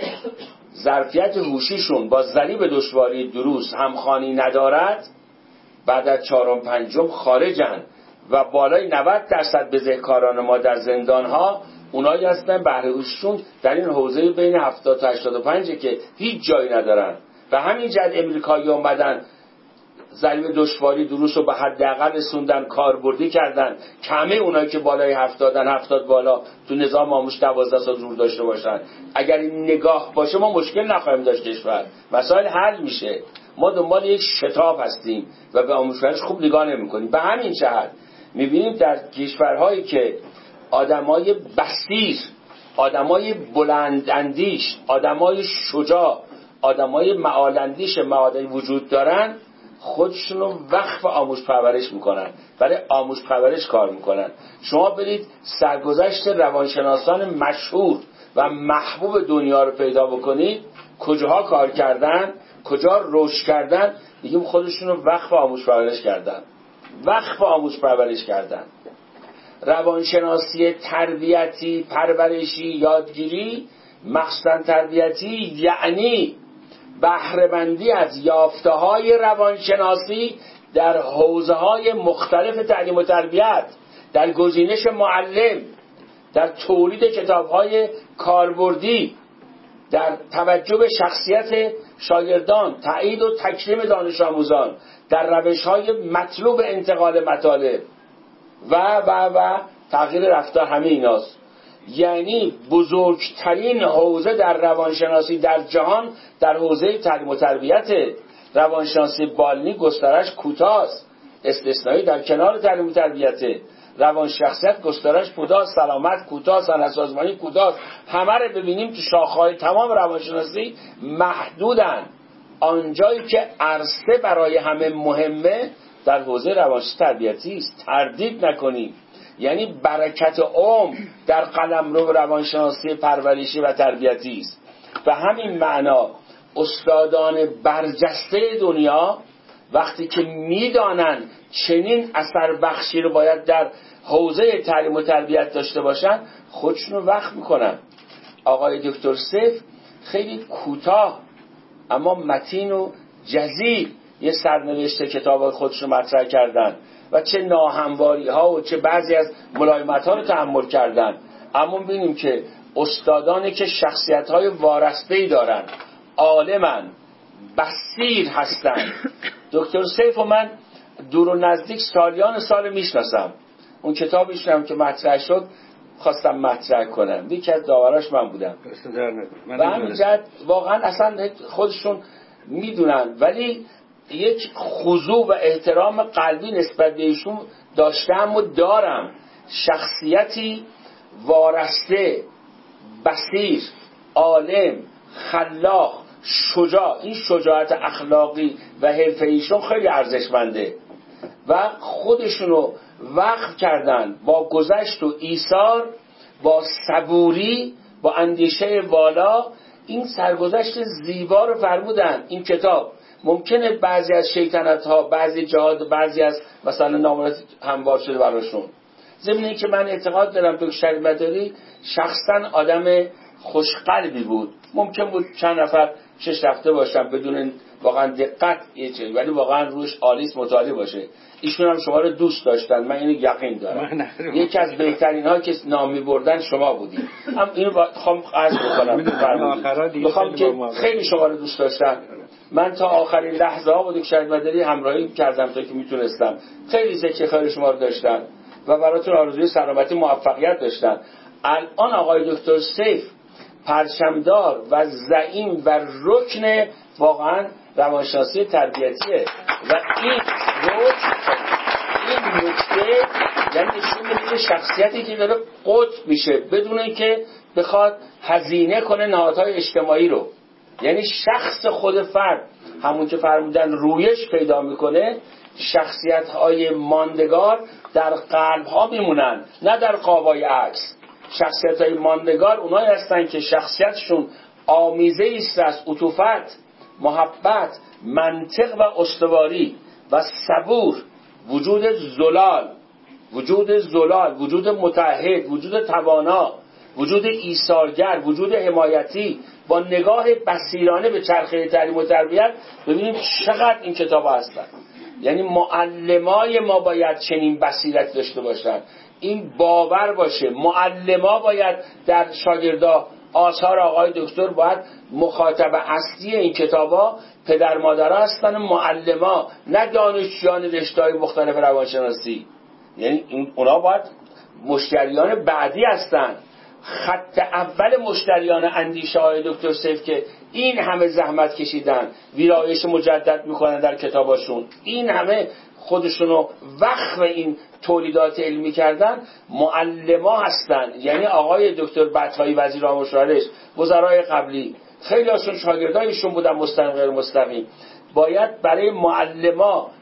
ظرفیت هوشیشون با ذریب دشواری دروس همخوانی ندارد، بعد از 4م 5م خارجن و بالای 90% بزهکاران ما در زندان‌ها اونایی هستن بهره هوششون در این حوزه بین 70 تا 85 که هیچ جایی ندارن. و همین جد امریکایی اومدن ذریب دشواری دروس رو به حداقل رسوندن، کاربردی کردن، کمه اونایی که بالای 70 بالا تو نظام آموزش 12 سال زور داشته باشن. اگر این نگاه باشه ما مشکل نخواهیم داشت، کشور مسائل حل میشه. ما دنبال یک شتاب هستیم و به آموزش خوب نگاه نمی‌کنیم. به همین جهت می‌بینیم در کشورهایی که آدمای بصیر، آدمای بلنداندیش، آدمای شجاع، آدمای معالندیش معادی وجود دارن، خودشونو وقف آموزش پرورش میکنن، برای آموزش پرورش کار میکنن. شما برید سرگذشت روانشناسان مشهور و محبوب دنیا رو پیدا بکنید، کجاها کار کردن، کجا رشد کردن، میگیم خودشونو وقف آموزش پرورش کردن، وقف آموزش پرورش کردن. روانشناسی تربیتی، پرورشی، یادگیری، مخصوصا تربیتی، یعنی بهره‌مندی از یافته‌های روانشناسی در حوزه‌های مختلف تعلیم و تربیت، در گزینش معلم، در تولید کتاب‌های کاربردی، در توجه به شخصیت شاگردان، تایید و تکریم دانش آموزان، در روش‌های مطلوب انتقال مطالب و تغییر رفتار. همه ایناست. یعنی بزرگترین حوزه در روانشناسی در جهان در حوزه تعلیم و تربیت. روانشناسی بالینی گسترش کوتاست، استثنایی در کنار تعلیم و تربیت. روان شخصیت گسترش کوتاست، سلامت کوتاست، صنعت سازمانی کوتاست. همه رو ببینیم تو شاخه‌های تمام روانشناسی محدودن. آنجایی که عرصه برای همه مهمه در حوزه روانشناسی تربیتی است. تردید نکنیم. یعنی برکت عمر در قلمرو روانشناسی پرورشی و تربیتی است. به همین معنا استادان برجسته دنیا وقتی که میدانن چنین اثر بخشی رو باید در حوزه تعلیم و تربیت داشته باشن خودشون رو وقف میکنن. آقای دکتر سیف خیلی کوتاه اما متین و جزیل یه سرنوشت کتاب خودشون مطرح کردن و چه ناهمواری ها و چه بعضی از ملایمت ها رو تحمل کردن، اما ببینیم که استادانی که شخصیت های وارسته‌ای دارن، عالمن، بصیر هستن. دکتر سیف و من دور و نزدیک سالیان سال میشناسم. اون کتابیشون هم که مطرح شد خواستم مطرح کنم، یکی از داوراش من بودم و همین جد واقعا اصلا خودشون میدونن، ولی یک خضوع و احترام قلبی نسبت به ایشون داشتم و دارم. شخصیتی وارسته، بصیر، عالم، خلاق، شجاع. این شجاعت اخلاقی و حرفه‌ایشون خیلی ارزشمنده و خودشونو وقف کردن با گذشت و ایثار، با صبوری، با اندیشه والا این سرگذشت زیبا رو فرمودن. این کتاب ممکنه بعضی از شیطنت ها، بعضی جهاد، بعضی از مثلا نامرات هموار شده براشون. ضمن این که من اعتقاد دارم دکتر شریف مداری شخصا آدم خوشقلبی بود. ممکن بود چند نفر چش رفته باشن بدون واقعا دقت یه چیزی، ولی واقعا روش آلیس مطالعه باشه. ایشون هم شما رو دوست داشتن، من اینو یقین دارم. یکی از بهترین ها که نامی بردن شما بودید. هم اینو خواهم عرض بکنم، میخوام که خیلی شما رو دوست داشتن. من تا آخرین لحظه ها با دکتر شریف مداری همراهی کردم تا که میتونستم. خیلی ذکر خیر شما رو داشتن و براتون آرزوی سلامتی موفقیت داشتن. الان آقای دکتر سیف پرچمدار و زعیم و رکن واقعا روانشناسی تربیتیه و این نکته یعنی نشون میده شخصیتی که داره قطب میشه بدون اینکه بخواد هزینه کنه نهادهای اجتماعی رو. یعنی شخص خود فرد همون که فرمودن رویش پیدا میکنه، شخصیت‌های ماندگار در قلب‌ها میمونن نه در قابای عکس. شخصیت‌های ماندگار اونایی هستن که شخصیتشون آمیزه است از عطوفت، محبت، منطق و استواری و صبور، وجود متحد، وجود توانا، وجود ایثارگر، وجود حمایتی، با نگاه بصیرانه به چرخه تعلیم و تربیت. ببینیم چقدر این کتاب‌ها هستن. یعنی معلمای ما باید چنین بصیرت داشته باشن، این باور باشه. معلما باید در شاگردا، آثار آقای دکتر باید مخاطب اصلی این کتابا پدر مادرها هستن، معلما، نه دانشجویان رشته‌های مختلف روانشناسی. یعنی اونا باید مشتریان بعدی هستن. خط اول مشتریان اندیشه های دکتر سیف که این همه زحمت کشیدن، ویرایش مجدد میکنن در کتاباشون، این همه خودشونو وقف این تولیدات علمی کردن، معلما هستن. یعنی آقای دکتر بطحایی وزیر آموزش و پرورش، وزرای قبلی، خیلی هاشون شاگردایشون بودن مستقیم غیر مستقیم. باید برای معلما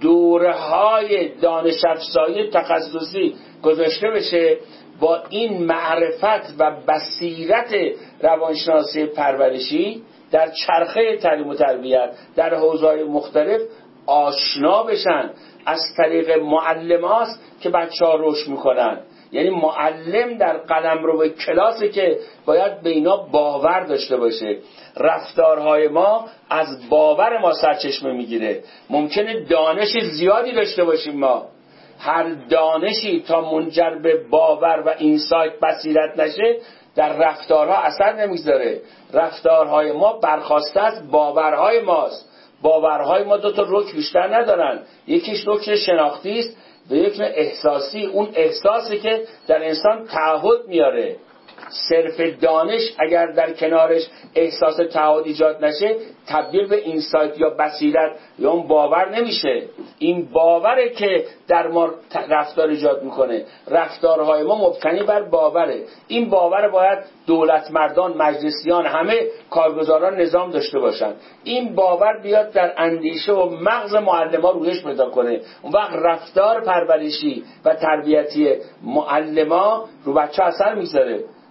دوره‌های دانش افزایی تخصصی گذاشته بشه با این معرفت و بصیرت روانشناسی پرورشی در چرخه تعلیم و تربیت در حوزه‌های مختلف آشنا بشن. از طریق معلم هاست که بچه‌ها رشد میکنن. یعنی معلم در قلمرو کلاسی که باید به اینا باور داشته باشه. رفتارهای ما از باور ما سرچشمه میگیره. ممکنه دانش زیادی داشته باشیم، ما هر دانشی تا منجر به باور و اینسایت بصیرت نشه در رفتارها اثر نمیذاره. رفتارهای ما برخواسته از باورهای ماست. باورهای ما دو تا رکن بیشتر ندارن، یکیش رکن شناختی است و یک احساسی. اون احساسی که در انسان تعهد میاره. صرف دانش اگر در کنارش احساس تعهد ایجاد نشه تبدیل به اینسایت یا بصیرت یا اون باور نمیشه. این باوره که در ما رفتار ایجاد میکنه. رفتارهای ما مبتنی بر باوره. این باور باید دولت مردان، مجلسیان، همه کارگزاران نظام داشته باشن. این باور بیاد در اندیشه و مغز معلما رویش پیدا کنه. اون وقت رفتار پرورشی و تربیتی معلما رو بچه اثر میذاره.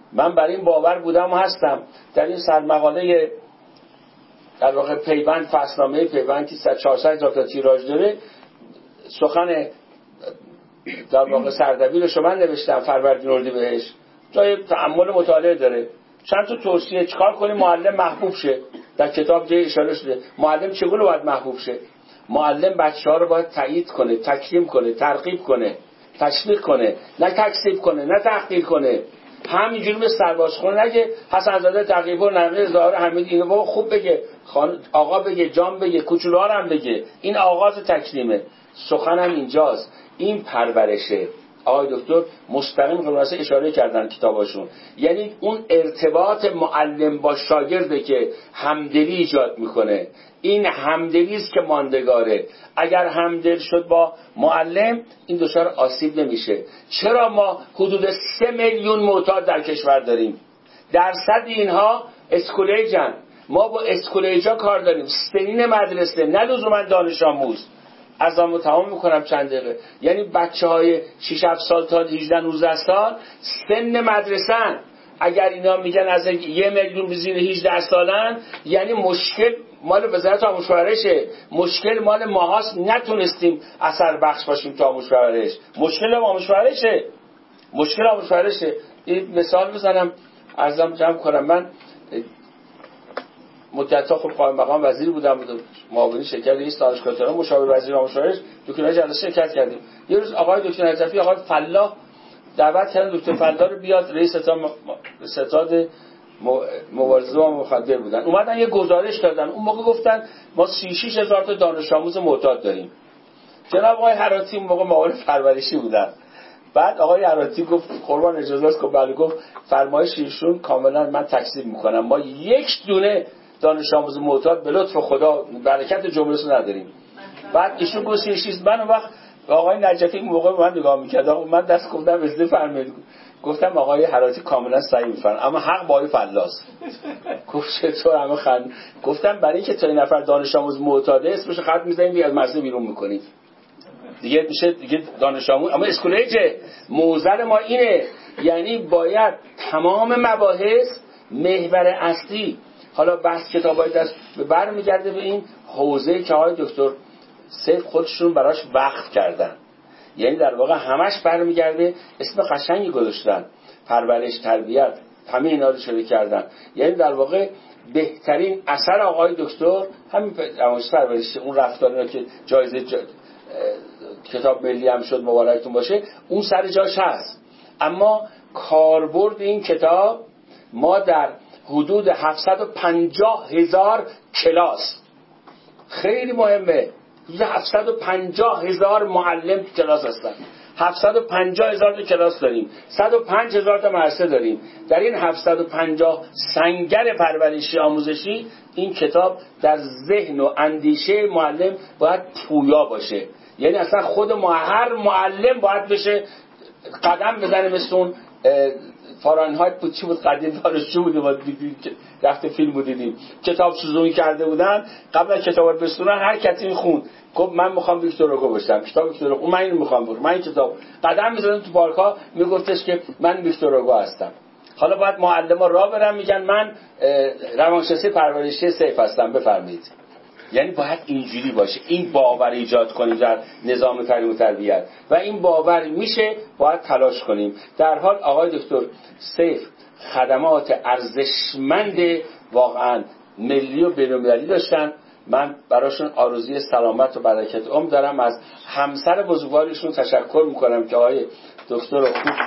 من برای این باور بودم و هستم. در این سرمقاله در واقع پیوند، فصلنامه پیوند که 400 تا تیراژ داره، سخن در واقع سردبیرش رو من نوشتم، فروردین اردیبهشت، جای تأمل مطالعه داره. چند تا توصیه چیکار کنیم معلم محبوب شه. در کتاب جای اشاره شده معلم چگونه باید محبوب شه. معلم بچه‌ها رو باید تایید کنه، تکریم کنه، ترغیب کنه، تشویق کنه، نه تکذیب کنه، نه تحقیر کنه. همینجوری به سربازخونه نگه حسن زاده تقی‌پور نمیر ظاهر حمید اینو بابا خوب بگه، آقا بگه، جان بگه، کوچولوها هم بگه. این آغاز تکریمه. سخنم اینجاست. این پرورشه. آقای دکتر مستقیم خلاصه اشاره کردن کتاباشون. یعنی اون ارتباط معلم با شاگرده که همدلی ایجاد میکنه. این همدلی است که ماندگاره. اگر همدل شد با معلم این دچار آسیب نمیشه. چرا ما حدود 3 میلیون معتاد در کشور داریم؟ درصد اینها اسکولیجن. ما با اسکولیجا کار داریم، سنین مدرسه، نه لزوما دانش آموز. ازامو تمام میکنم چند دقیقه. یعنی بچهای 6-7 سال تا 18-19 سال سن مدرسه‌ن. اگر اینا میگن از 1 میلیون به زیر 18 سالن، یعنی مشکل مال وزارت آموزش و پرورشه، مشکل مال ماهاست. نتونستیم اثر بخش باشیم تا آموزش و پرورش. مشکل آموزش و پرورشه، مشکل آموزش و پرورشه. این مثال بزنم عرضم جمع کنم. من مدت‌ها خب قائم مقام وزیر بودم، معاون شرکت رئیس دانشگاه تهران، مشاور وزیر آموزش و پرورش، دکتر جلسه شرکت کردیم. یه روز آقای دکتر نجفی، آقای فلاح دعوت کردن دکتر فلاح رو بیاد، رئیس ستاد مبارزه با مخدر بودن. اومدن یه گزارش دادن. اون موقع گفتن ما 36,000 تا دانش آموز معتاد داریم. جناب آقای حراتی اون موقع معاون پرورشی بودن. بعد آقای حراتی گفت قربان اجازه است که بله، گفت فرمایش ایشون کاملا من تکذیب میکنم، ما 1 دونه دانش آموز معتاد به لطف خدا برکت جمهوری نداریم. بعد ایشون گفت 36. من اون وقت آقای نجفی اون موقع من نگاه می‌کرد، من دست گفتم ازده فرمایید. گفتم آقای حراتی کاملا صحیح می‌فرمایید، اما حق با آقای فلاس. گفت چطور؟ همه خند. گفتم برای اینکه تا این نفر دانش آموز معتاده اسمش خط می‌زنید از مدرسه بیرون می‌کنید. دیگه میشه دیگه دانش آموز. اما اسکولیج موزل ما اینه، یعنی باید تمام مباحث محور اصلی. حالا بحث کتابای دست برمیگرده به این حوزه که آقای دکتر سیف خودشون براش وقف کردن. یعنی در واقع همش برمیگرده، اسم قشنگی گذاشتن، پرورش، تربیت، همه اینا رو شروع کردن. یعنی در واقع بهترین اثر آقای دکتر همین آموزش پرورش، اون رفتاریه که جایزه کتاب ملی هم شد، مبارکتون باشه، اون سر جاش هست. اما کاربرد این کتاب ما در حدود 750,000 کلاس، خیلی مهمه، حدود 750,000 معلم کلاس هستن. 750,000 کلاس داریم، 105,000 تا مدرسه داریم. در این 750 سنگر پرورشی آموزشی این کتاب در ذهن و اندیشه معلم باید پویا باشه. یعنی اصلا خود هر معلم باید بشه قدم بزنه، مثل اون فارانهایت بود، چی بود قدیم دانشجو بودیم رفته فیلم بود دیدیم، کتاب سوزونی کرده بودن، قبل از کتاب رو بستونن هر کسی میخوند، گفت من میخوام ویکتور هوگو باشم، کتاب ویکتور هوگو، من اینو میخوام برم، من این کتاب قدم میزدن تو پارک ها، میگفتش که من ویکتور هوگو هستم. حالا باید معلم‌ها راه برن میگن من روانشناسی پرورشی سیف هستم، بفرمایید. یعنی باید اینجوری باشه، این باور ایجاد کنیم در نظام تعلیم و تربیت و این باور میشه، باید تلاش کنیم. در حال آقای دکتر سیف خدمات ارزشمند واقعا ملی و بین‌المللی داشتن. من براشون آرزوی سلامت و برکت عمر دارم. از همسر بزرگوارشون تشکر میکنم که آقای دکتر رو خوب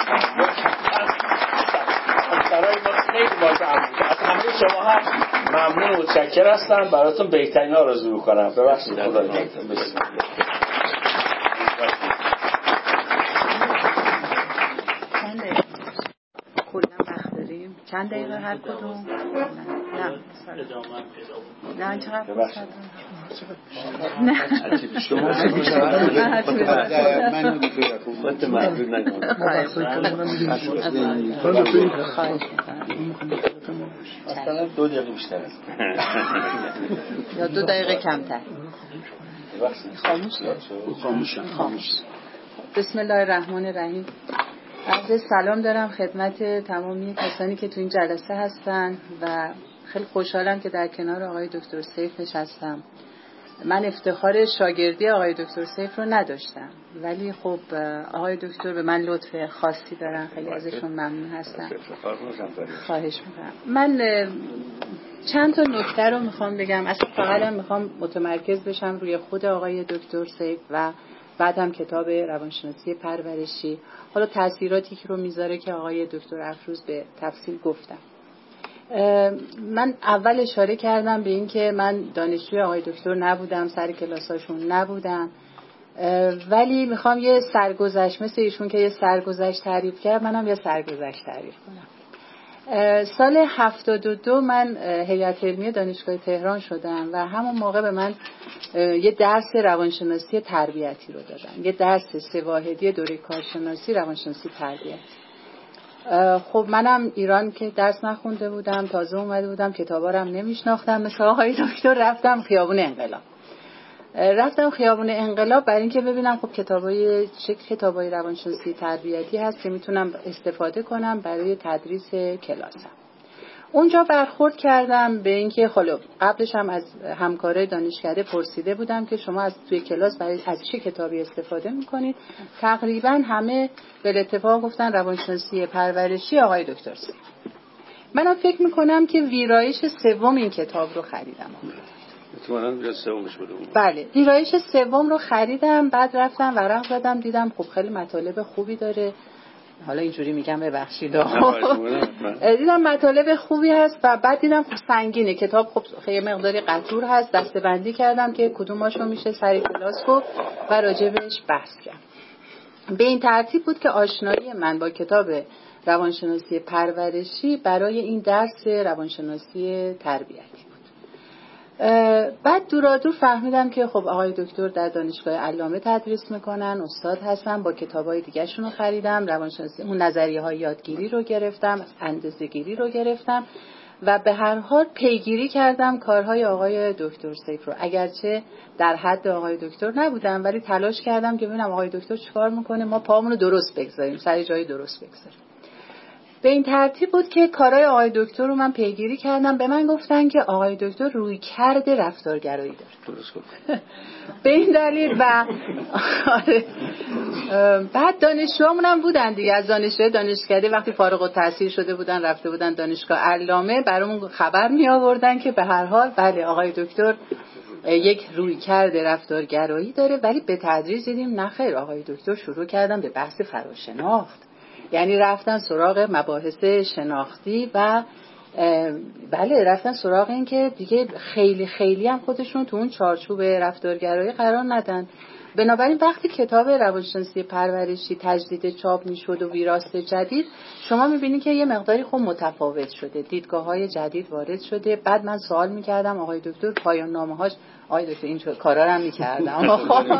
همسرای ما خیلی متعهد بود. از همه شما هم ممنون و متشکر هستم، براتون بهترین آرزو میکنم. ببخشید خدا نگهدار. چند دقیقه هر کدوم؟ نه چقدر بخشد؟ نه شما من خودت معلوم نکنم اصلا 2 دقیقه بیشتر است یا 2 دقیقه کمتر. خاموش. بسم الله الرحمن الرحیم. عرض سلام دارم خدمت تمامی کسانی که تو این جلسه هستن و خیلی خوشحالم که در کنار آقای دکتر سیف نشستم. من افتخار شاگردی آقای دکتر سیف رو نداشتم، ولی خب آقای دکتر به من لطف خاصی دارن، خیلی ازشون ممنون هستم. خواهش میکنم. من چند تا نکته رو میخوام بگم. اصلا فقط میخوام متمرکز بشم روی خود آقای دکتر سیف و بعد هم کتاب روانشناسی پرورشی، حالا تأثیراتی که رو میذاره که آقای دکتر افروز به تفصیل گفتم. من اول اشاره کردم به این که من دانشجوی آقای دکتر نبودم، سر کلاساشون نبودم، ولی میخوام یه سرگذشت مثل ایشون که یه سرگذشت تعریف کرد، منم یه سرگذشت تعریف کنم. سال 72 من هیئت علمی دانشگاه تهران شدم و همون موقع به من یه درس روانشناسی تربیتی رو دادن، یه درس 3 واحدی دوره کارشناسی روانشناسی تربیتی. خب منم ایران که درس نخونده بودم، تازه اومده بودم، کتابا رو هم نمیشناختم، مثل آقای دکتر رفتم خیابون انقلاب برای اینکه ببینم خب چه کتابای روانشناسی تربیتی هست که میتونم استفاده کنم برای تدریس کلاسم. اونجا برخورد کردم به اینکه خب قبلش هم از همکارای دانشکده پرسیده بودم که شما از توی کلاس برای از چه کتابی استفاده میکنید. تقریبا همه به اتفاق گفتن روانشناسی پرورشی آقای دکتر سیف. منم فکر میکنم که ویرایش 3 این کتاب رو خریدم. احتمالاً سومش بوده. بله، ویرایش 3 رو خریدم، بعد رفتم ورق زدم، دیدم خب خیلی مطالب خوبی داره. حالا اینجوری میگم ببخشید، دیدم مطالب خوبی هست و بعد دیدم خب سنگینه کتاب، خب خیلی مقداری قطور هست، دسته‌بندی کردم که کدوماشو میشه سر کلاس گفت و راجبش بحث کردم. به این ترتیب بود که آشنایی من با کتاب روانشناسی پرورشی برای این درس روانشناسی تربیتی بود. بعد دورادور فهمیدم که خب آقای دکتر در دانشگاه علامه تدریس میکنن، استاد هستن، با کتابای دیگه شون رو خریدم، روانشناسی اون نظریه‌های یادگیری رو گرفتم، اندازه‌گیری رو گرفتم و به هر حال پیگیری کردم کارهای آقای دکتر سیف رو. اگرچه در حد آقای دکتر نبودم، ولی تلاش کردم که ببینم آقای دکتر چیکار میکنه، ما پامون رو درست بگذاریم، سر جای درست بگذاریم. به این ترتیب بود که کارهای آقای دکتر رو من پیگیری کردم. به من گفتن که آقای دکتر رویکرد رفتارگرایی داره. درست گفت. به این دلیل و بعد دانشجوامون هم بودن دیگه، از دانشکده وقتی فارغ التحصیل شده بودن رفته بودن دانشگاه علامه، برامون خبر می آوردن که به هر حال بله آقای دکتر یک رویکرد رفتارگرایی داره. ولی به تدریج دیدیم نه خیر، آقای دکتر شروع کردن به بحث فراشناخت، یعنی رفتن سراغ مباحث شناختی و بله رفتن سراغ این که دیگه خیلی هم خودشون تو اون چارچوب رفتارگرایی قرار ندن. بنابراین وقتی کتاب روانشناسی پرورشی تجدید چاپ میشد و ویراست جدید، شما میبینید که یه مقداری خب متفاوت شده، دیدگاه‌های جدید وارد شده. بعد من سوال میکردم آقای دکتر پایان نامه‌هاش، آقای دکتر این کارا رو هم میکردم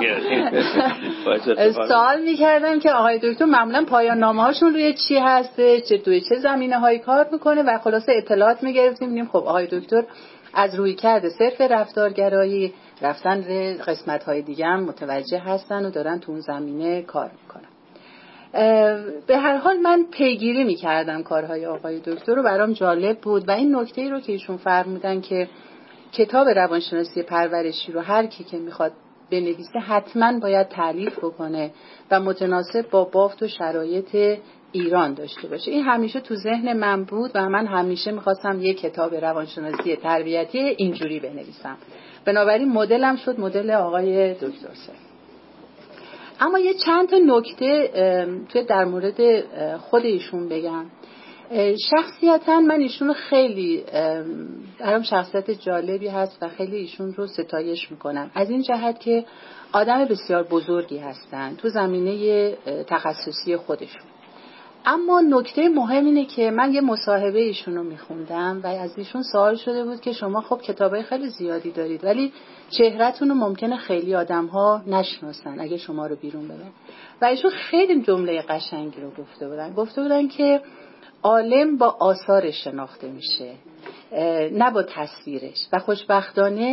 سوال میکردم که آقای دکتر معمولا پایان نامه‌هاشون روی چی هسته، چه زمینه‌هایی کار میکنه و خلاصه اطلاعات میگرفتیم. ببینیم خب آقای دکتر از رویکرد صرف رفتارگرایی رفتن به قسمت‌های دیگه هم متوجه هستن و دارن تو اون زمینه کار میکنن. به هر حال من پیگیری میکردم کارهای آقای دکتر رو، برام جالب بود و این نکته‌ای رو که ایشون فرمودن که کتاب روانشناسی پرورشی رو هر کی که میخواد بنویسه حتما باید تألیف بکنه و متناسب با بافت و شرایط ایران داشته باشه. این همیشه تو ذهن من بود و من همیشه میخواستم یک کتاب روانشناسی تربیتی اینجوری بنویسم. بنابراین مدلم شد مدل آقای دکتر سیف. اما یه چند تا نکته توی در مورد خود ایشون بگم. شخصیتا من ایشون خیلی برام شخصیت جالبی هست و خیلی ایشون رو ستایش میکنم، از این جهت که آدم بسیار بزرگی هستن تو زمینه تخصصی خودشون. اما نکته مهم اینه که من یه مصاحبه ایشون رو میخوندم و از ایشون سوال شده بود که شما خب کتابای خیلی زیادی دارید ولی چهرهتون رو ممکنه خیلی آدم‌ها نشناسن اگه شما رو بیرون ببرن. و ایشون خیلی جمله قشنگی رو گفته بودن که عالم با آثارش شناخته میشه نه با تصویرش. و خوشبختانه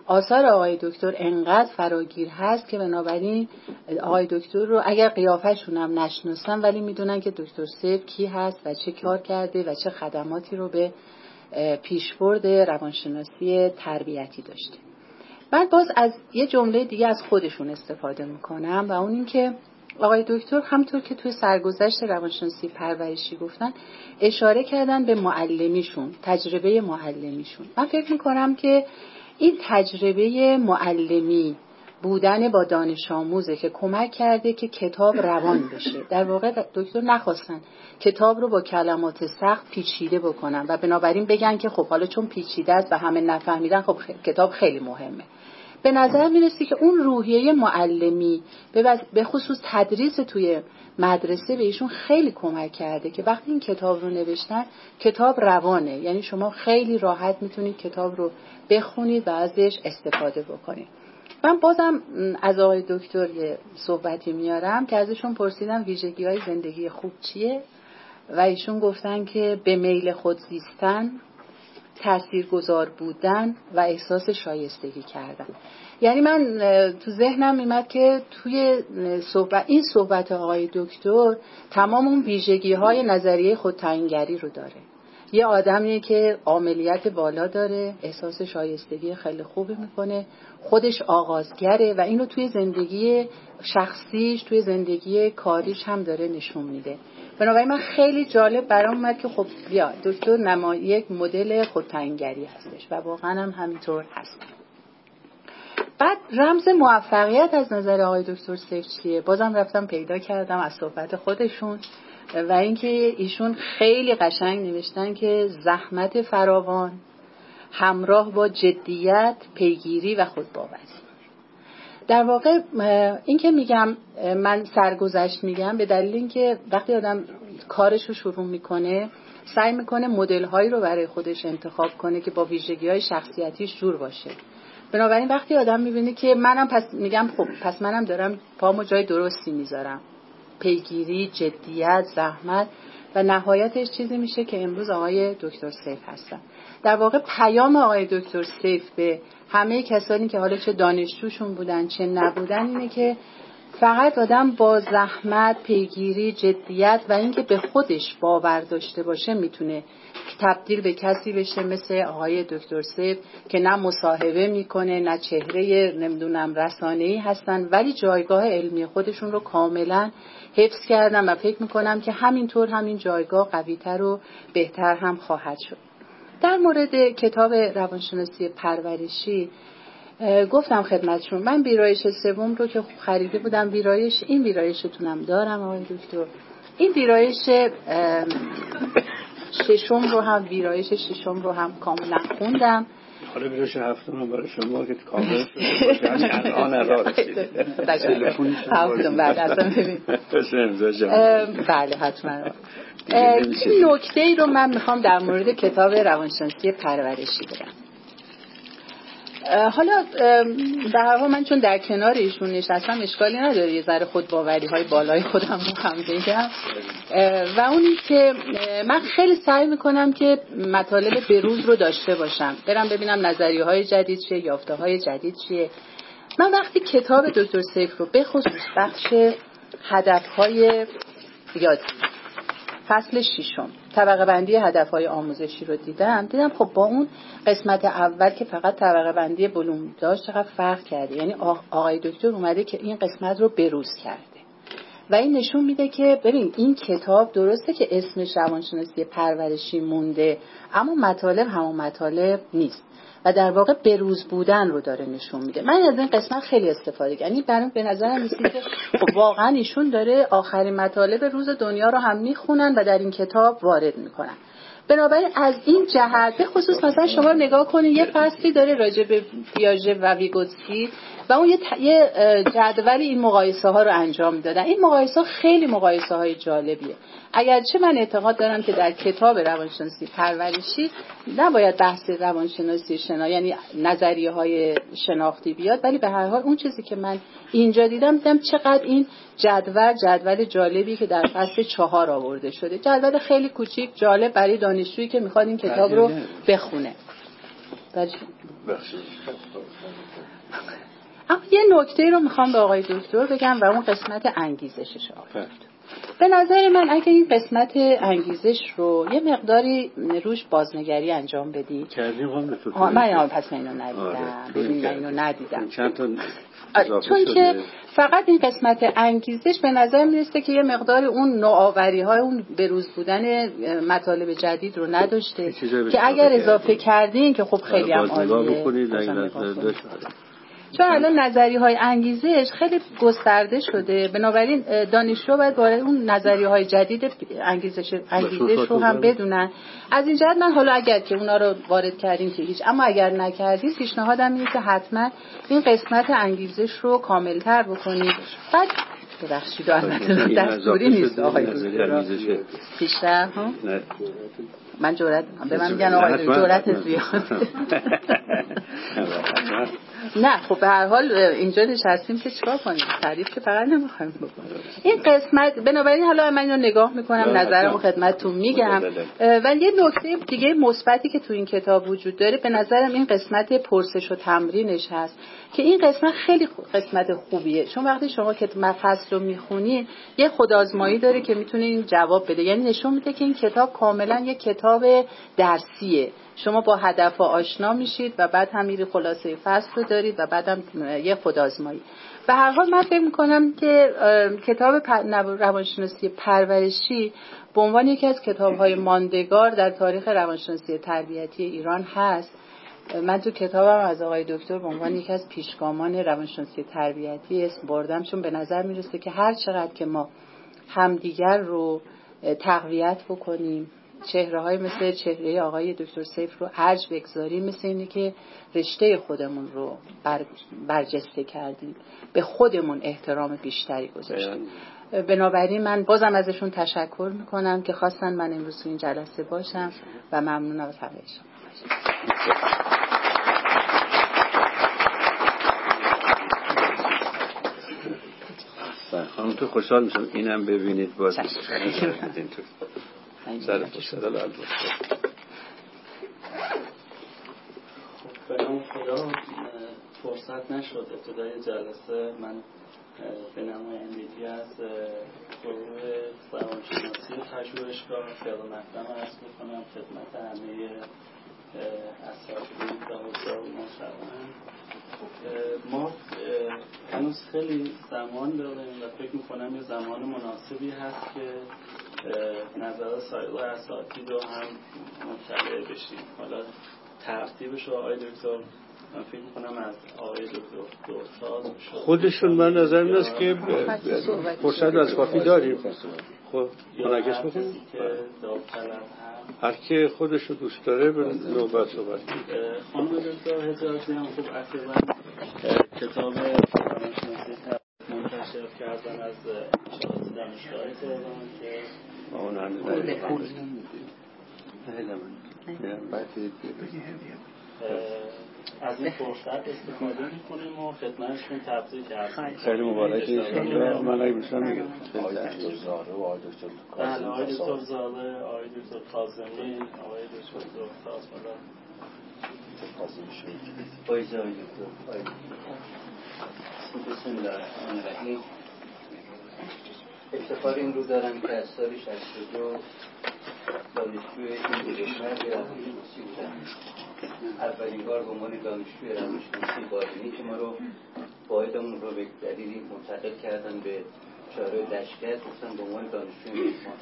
آثار آقای دکتر انقدر فراگیر هست که بنابراین آقای دکتر رو اگر قیافه‌شون هم نشناسن ولی میدونن که دکتر سیف کی هست و چه کار کرده و چه خدماتی رو به پیشبرد روانشناسی تربیتی داشته. من باز از یه جمله دیگه از خودشون استفاده میکنم و اون این که آقای دکتر همطور که توی سرگذشت روانشناسی پرورشی گفتن اشاره کردن به معلمیشون، تجربه معلمیشون. من فکر میکنم که این تجربه معلمی بودن با دانش آموزه که کمک کرده که کتاب روان بشه. در واقع دکتر نخواستن کتاب رو با کلمات سخت پیچیده بکنن و بنابراین بگن که خب حالا چون پیچیده است و همه نفهمیدن خب کتاب خیلی مهمه. به نظر میرسی که اون روحیه معلمی به خصوص تدریس توی مدرسه به ایشون خیلی کمک کرده که وقتی این کتاب رو نوشتن کتاب روانه، یعنی شما خیلی راحت میتونید کتاب رو بخونید و ازش استفاده بکنید. من بازم از آقای دکتر یه صحبتی میارم که ازشون پرسیدم ویژگی‌های زندگی خوب چیه و ایشون گفتن که به میل خود زیستن، تاثیرگذار بودن و احساس شایستگی کردن. یعنی من تو ذهنم میمد که توی این صحبت آقای دکتر تمام اون ویژگی‌های نظریه خودتعیین‌گری رو داره. یه آدمیه که عاملیت بالا داره، احساس شایستگی خیلی خوبی میکنه، خودش آغازگره و اینو توی زندگی شخصیش، توی زندگی کاریش هم داره نشون میده. بنابراین من خیلی جالب برام اومد که خب بیا دکتر یک مدل خودتعیین‌گری هستش و واقعا هم همینطور هست. بعد رمز موفقیت از نظر آقای دکتر سیف چیه؟ بازم رفتم پیدا کردم از صحبت خودشون و اینکه ایشون خیلی قشنگ نوشتن که زحمت فراوان همراه با جدیت، پیگیری و خودباوری. در واقع این که میگم من سرگذشت میگم به دلیل اینکه وقتی آدم کارش رو شروع میکنه سعی میکنه مدل هایی رو برای خودش انتخاب کنه که با ویژگی های شخصیتیش جور باشه. بنابراین وقتی آدم میبینه که منم پس میگم خب پس منم دارم پامو جای درستی میذارم، پیگیری، جدیت، زحمت و نهایتش چیزی میشه که امروز آقای دکتر سیف هستن. در واقع پیام آقای دکتر سیف به همه کسانی که حالا چه دانشجوشون بودن چه نبودن اینه که فقط آدم با زحمت، پیگیری، جدیت و اینکه به خودش باور داشته باشه میتونه تبدیل به کسی بشه مثل آقای دکتر سیف که نه مصاحبه میکنه نه چهره نمیدونم رسانه‌ای هستن ولی جایگاه علمی خودشون رو کاملا حفظ کردن و فکر میکنم که همینطور همین جایگاه قوی‌تر و بهتر هم خواهد شد. در مورد کتاب روانشناسی پرورشی گفتم خدمتشون من ویرایش سوم رو که خریده بودم، این ویرایشتونم دارم آقای دکتر، این ویرایش ششم رو هم کاملا خوندم. حالا ویرایش هفتم هم برای شما که کامل شده یعنی الان را رسیده هفتم بعد اصلا ببین بله حتما. این نکته ای رو من میخوام در مورد کتاب روانشناسی پرورشی بگم. حالا به هر حال من چون در کنار ایشون نشستم اشکالی نداره یه ذره خودباوری های بالای خودم رو هم بگم و اونی که من خیلی سعی میکنم که مطالب بروز رو داشته باشم، برم ببینم نظریه های جدید چیه، یافته های جدید چیه. من وقتی کتاب دکتر سیف رو به خصوص بخش هدفهای یاد فصل 6 طبقه بندی هدفهای آموزشی رو دیدم خب با اون قسمت اول که فقط طبقه بندی بلوم داشت چقدر فرق کرده. یعنی آقای دکتر اومده که این قسمت رو بروز کرده و این نشون میده که ببین این کتاب درسته که اسمش روانشناسی پرورشی مونده اما مطالب همون مطالب نیست و در واقع بروز بودن رو داره نشون میده. من از این قسمت خیلی استفاده کردم. یعنی برام به نظرم میاد که واقعا ایشون داره آخرین مطالب روز دنیا رو هم میخونن و در این کتاب وارد میکنن. بنابراین از این جهت به خصوص مثلا شما نگاه کنید یه فصلی داره راجع به پیاژه و ویگوتسکی و اون یه جدولی این مقایسه ها رو انجام دادن. این مقایسه خیلی مقایسه های جالبیه. اگرچه من اعتقاد دارم که در کتاب روانشناسی پرورشی نباید بحث روانشناسی یعنی نظریه های شناختی بیاد، ولی به هر حال اون چیزی که من اینجا دیدم چقدر این جدول جالبی که در فصل 4 آورده شده، جدول خیلی کوچیک جالب برای دانشجویی که میخواد این کتاب رو بخونه. اما یه نکته رو میخوام به آقای دکتر بگم و اون قسمت انگیزشش. به نظر من اگه این قسمت انگیزش رو یه مقداری روش بازنگری انجام بدی کردیم من پس اینو ندیدم. ببین اینو ندیدم چند تا چون که فقط این قسمت انگیزش به نظر میرسه که یه مقدار اون نوآوری های اون بروز بودن مطالب جدید رو نداشته که اگر اضافه کردین که خب خیلی هم عالیه. چون الان نظریه‌های انگیزش خیلی گسترده شده، بنابراین دانشجو باید وارد اون نظریه‌های جدید انگیزش رو هم بدونن. از این جهت من حالا اگر که اونا رو وارد کردین که هیچ، اما اگر نکردین پیشنهادم اینه که حتما این قسمت انگیزش رو کامل‌تر بکنید. بعد ببخشید دستوری نیست آقای دکتر پیشتر من جرأت به من میگن آقای جرأت زیاد نه خب به هر حال اینجا نشستیم که چیکار کنیم، تعریف که فقط نمیخوایم بکنیم. این قسمت بنابراین حالا من اینو نگاه میکنم، نظرمو خدمتتون میگم. و یه نکته دیگه مثبتی که تو این کتاب وجود داره به نظرم این قسمت پرسش و تمرینش هست که این قسمت خیلی قسمت خوبیه، چون وقتی شما که فصل رو میخونید یه خودآزمایی داره که میتونین جواب بده، یعنی نشون میده که این کتاب کاملا یه کتاب درسیه. شما با هدف‌ها آشنا میشید و بعد هم میری خلاصه فصل رو دارید و بعد هم یه خودآزمایی. به هر حال من فکر میکنم که کتاب روانشناسی پرورشی به عنوان یکی از کتاب‌های ماندگار در تاریخ روانشناسی تربیتی ایران هست. من تو کتابم از آقای دکتر به عنوان یکی از پیشگامان روانشناسی تربیتی اسم بردم، چون به نظر میرسه که هر چقدر که ما همدیگر رو تقویت بکنیم، چهره‌های مثل چهره آقای دکتر سیف رو ارج بگذاریم، مثل اینه که رشته خودمون رو برجسته کردیم، به خودمون احترام بیشتری گذاشتیم. بنابراین من بازم ازشون تشکر میکنم که خواستن من امروز تو این جلسه باشم و ممنونم از همه شما. خانم تو خوشحال میشم اینم ببینید باز سر پشت خدا فرصت نشد ابتدای جلسه من به نمایندگی از گروه روانشناسی پژوهشگاه خیال مقدم عرض بکنم خدمت همه اساتید و حضار محترم. ما هنوز خیلی زمان داریم و فکر میکنم یه زمان مناسبی هست که نظر سایر اساتید رو هم مطلع بشیم. حالا ترتیبش رو آقای دکتر من فکر میکنم از آقای دکتر خودشون من نظر این است که فرصت از کافی داریم. خب منعکس بکنیم هر که خودش رو دوست داره به نوبت صحبت خانم دکتر حجازی هم خوب اخیراً کتاب روانشناسی منتشر کردن از انشاءالله دانشگاه تهران که اون از این فرصت استفاده میکنیم و خدمتشون تبریک هستیم. خیلی مبارکه. من اگه میشم میگم آقای دکتر زاره و آقای دکتر کاظمی، آقای دکتر زاره، آقای دکتر کاظمی، آقای دکتر تازمالا کاظمی شد. آقای دکتر بسم الله الرحمن الرحیم. افتخار این رو دارم که از سال 62 دانشجوی این کشور روانشناسی بودم. اولین بار به عنوان دانشجوی روانشناسی باطنی که ما رو واحدمون رو به دلیلی منتقل کردن به شهرهای لشکر، گفتن به عنوان دانشجوی میزبان.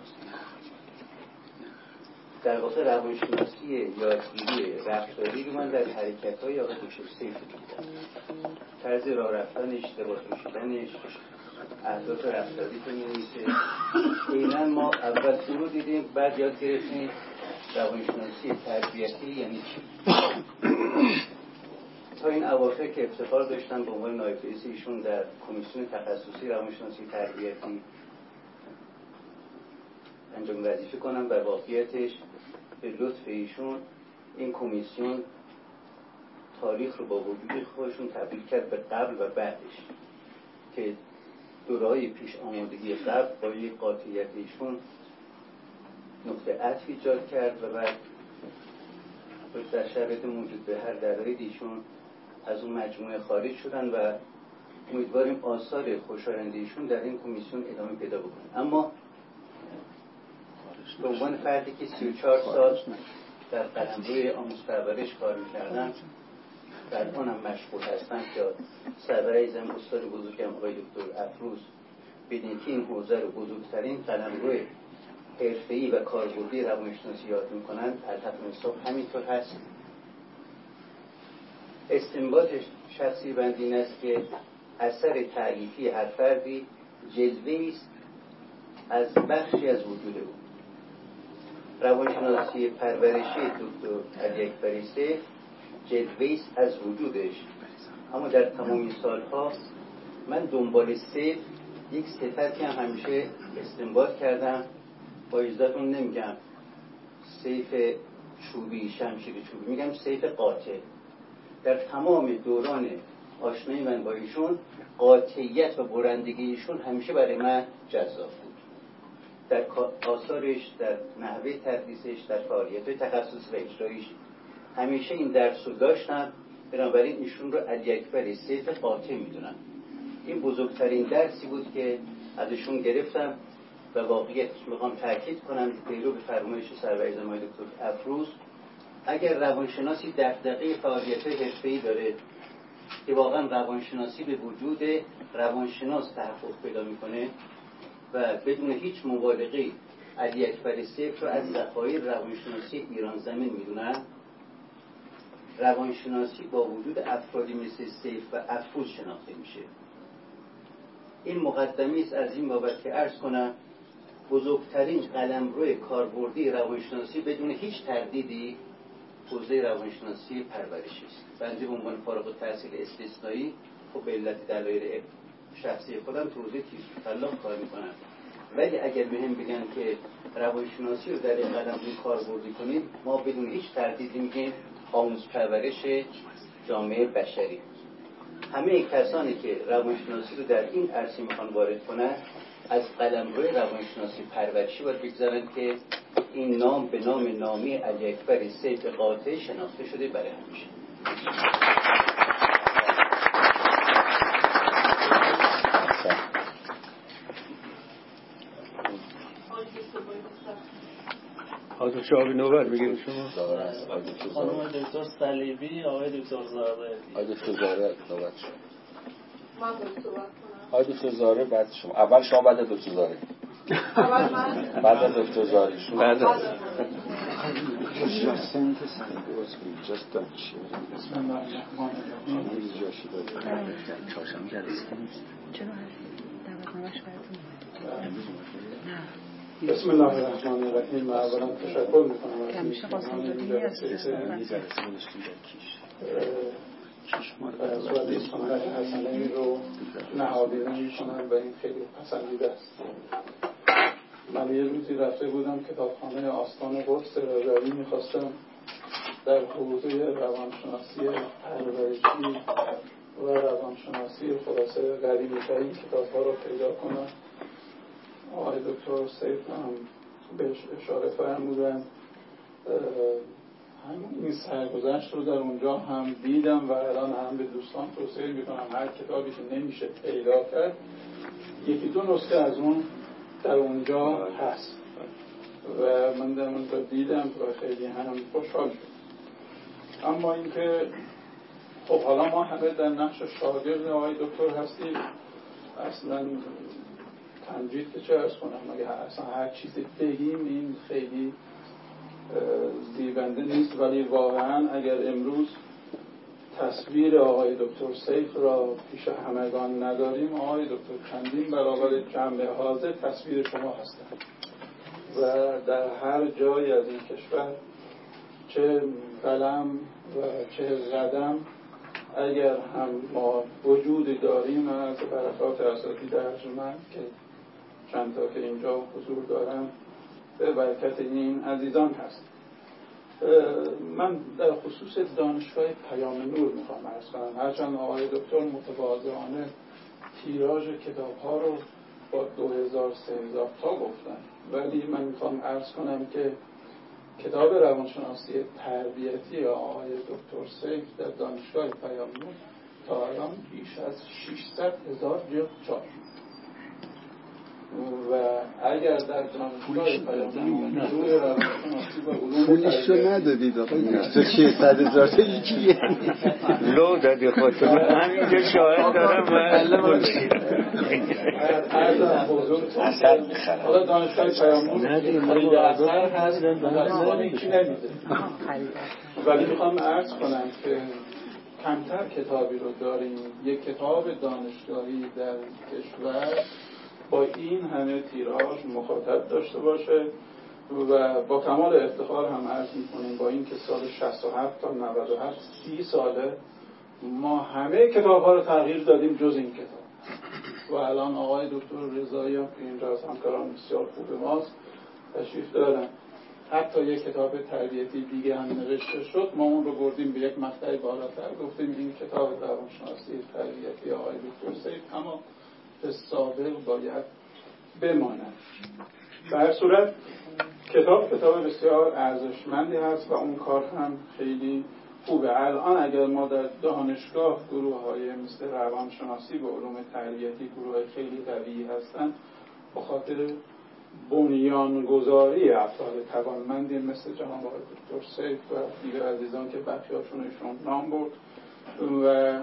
در واقع روانشناسی یادگیری رفتاری رو من در حرکت‌های آقای دکتر سیف دیدم. طرز راه رفتنش، لباس پوشیدنش، اهداف رفتاری که می‌نویسه. عیناً ما اول او رو دیدیم، بعد یاد گرفتیم روانشناسی تربیتی یعنی چی. تا این اواخر که افتخار داشتم به عنوان نایب رئیس ایشون در کمیسیون تخصصی روانشناسی تربیتی انجام وظیفه کنم و واقعیتش به لطف ایشون این کمیسیون تاریخ رو با وجود خودشون تبدیل کرد به قبل و بعدش که دوره‌های پیش آمادگی قبل با یک قاطعیت ایشون نقطه عطف ایجاد کرد و بعد در شرایط موجود به هر دلایلی ایشون از اون مجموعه خارج شدن و امیدواریم آثار خوشایند ایشون در این کمیسیون ادامه پیدا بکنه. اما به عنوان فردی که 34 سال در قلمروی آموزش پرورش کار می‌کردم و الانم مشغول هستم که سرورایزم استاد بزرگم آقای دکتر افروز بدین که این حوزه رو بزرگترین قلمرو حرفه‌ای و کاربردی روانشناسی یاد می‌کنن، الحق حساب همینطور هست. استنباط شخصی بنده این است که اثر تعریفی هر فردی جلوه‌ای است از بخشی از وجود او. روانشناسی پرورشی دکتر علی اکبری سیف جلوه‌ای است از وجودش، اما در تمام این سالها من دنبال سیف یک صفتی هم همیشه استنباط کردم. با اجازهتون نمیگم سیف چوبی، شمشیر چوبی، میگم سیف قاطع. در تمام دوران آشنایی من با ایشون قاطعیت و برندگی ایشون همیشه برای من جذاب بود. در آثارش، در نحوه تدریسش، در فعالیت تخصصی و اجراییش همیشه این درس رو داشتم. بنابراین ایشون رو علی اکبری سیف قاطع میدونم. این بزرگترین درسی بود که ازشون گرفتم و واقعیت میخوام تاکید کنم که پیرو به فرمایش سرورایزم آقای دکتر افروز، اگر روانشناسی دغدغه فعالیت حرفه‌ای داره که واقعا روانشناسی به وجود روانشناس تحقق پیدا میکنه و بدون هیچ مبالغه‌ای علی اکبری سیف رو از ذخایر روانشناسی ایران زمین میدونن. روانشناسی با وجود افرادی مثل سیف و افروز شناخته میشه. این مقدمه است از این بابت که عرض کنم بزرگترین قلمرو کاربردی روانشناسی بدون هیچ تردیدی حوزه روانشناسی پرورشی است. بنده به عنوان فارغ التحصیل استثنایی خب به علت دلایل شخصی خودم تو حوزه تخلق کار میکنم، ولی اگر بهم بگن که روانشناسی رو در این قلمرو کاربردی کنیم، ما بدون هیچ تردیدی میگیم آموزش پرورش جامعه بشری. همه کسانی که روانشناسی رو در این عرصه میخوان وارد کنن از قلمروی روانشناسی پرورشی باید بگذارن که این نام به نام نامی علی اکبری سیف قاطع شناخته شده برای همیشه. حاضر شعبی نوبر بگیم شما خانم دکتر صلیبی، آقای دکتر زاره. آقای دکتر زاره نوبت شما. من باید صحبت کنم. آقای دکتر زاره بعد شما. اول شما بعد دکتر زاره. اول من بعد دکتر زاره شما. بعد بسم الله الرحمن الرحیم. اولا تشکر میکنم از همیشه قاسم دادی از ولی سنت حسنه رو نهادینه میشنم و این خیلی پسندیده است. من یه روزی رفته بودم کتابخانه آستان قدس رضوی، میخواستم در حوزه روانشناسی پرورشی و روانشناسی خلاصه غریبه‌ترین کتاب‌ها رو پیدا کنم. آقای دکتر سیف هم بهش اشاره فرمودن. همون این سرگذشت رو در اونجا هم دیدم و الان هم به دوستان توصیه میکنم هر کتابی که نمیشه پیدا کرد یکی دو نسخه از اون در اونجا هست و من در اونجا دیدم و خیلی هم خوشحال شدم. اما اینکه خب حالا ما همه در نقش شاگرد آقای دکتر هستیم، اصلا تمجید که چه ارز کنم، مگه اصلا هر چیزی بگیم این خیلی زیبنده نیست. ولی واقعا اگر امروز تصویر آقای دکتر سیف را پیش همگان نداریم، آقای دکتر چندین برابر جمع حاضر تصویر شما هستند و در هر جای از این کشور چه قلم و چه قدم اگر هم ما وجود داریم از برکات اساتید ارجمند که چند تا که اینجا حضور دارم به برکت این عزیزان هست. من در خصوص دانشگاه پیام نور میخوام عرض کنم. هرچند آقای دکتر متواضعانه تیراژ کتاب ها رو با 2000-3000 تا گفتن، ولی من میخوام عرض کنم که کتاب روانشناسی تربیتی آقای دکتر سیف در دانشگاه پیام‌نور تا الان بیش از 600,000 جلد چاپ شد و اگر در دانشگاه پیام‌نور روی روانشناسی و علوم پولش رو ندادید آقای دکتر 600,000 تا یکیه لو دادی خودتو همینجا شاهد دارم حالا دانشگاه پیام‌نور خیلی اثر هست متاسفانه هیچی نمیده ولی میخوام عرض کنم که کمتر کتابی رو داریم یک کتاب دانشگاهی در کشور با این همه تیراژ مخاطب داشته باشه و با کمال افتخار هم عرض میکنیم با این که سال 67 تا 97 30 ساله ما همه کتاب ها رو تغییر دادیم جز این کتاب و الان آقای دکتر رضایی هم که اینجا از همکاران بسیار خوب ماست تشریف دارن حتی یک کتاب تربیتی دیگه هم نوشته شد ما اون رو بردیم به یک مقطع بالاتر گفتیم این کتاب روانشناسی تربیتی آقای دکتر سیف اما به سابق باید بماند. به هر صورت کتاب بسیار ارزشمندی هست و اون کار هم خیلی خوبه. الان اگر ما در دانشگاه گروه های مثل روانشناسی و علوم تربیتی گروه های خیلی قوی هستن به خاطر بنیانگذاری افراد توانمندی مثل جناب آقای دکتر سیف و دیگر عزیزان که بخیاشون ایشون نام برد و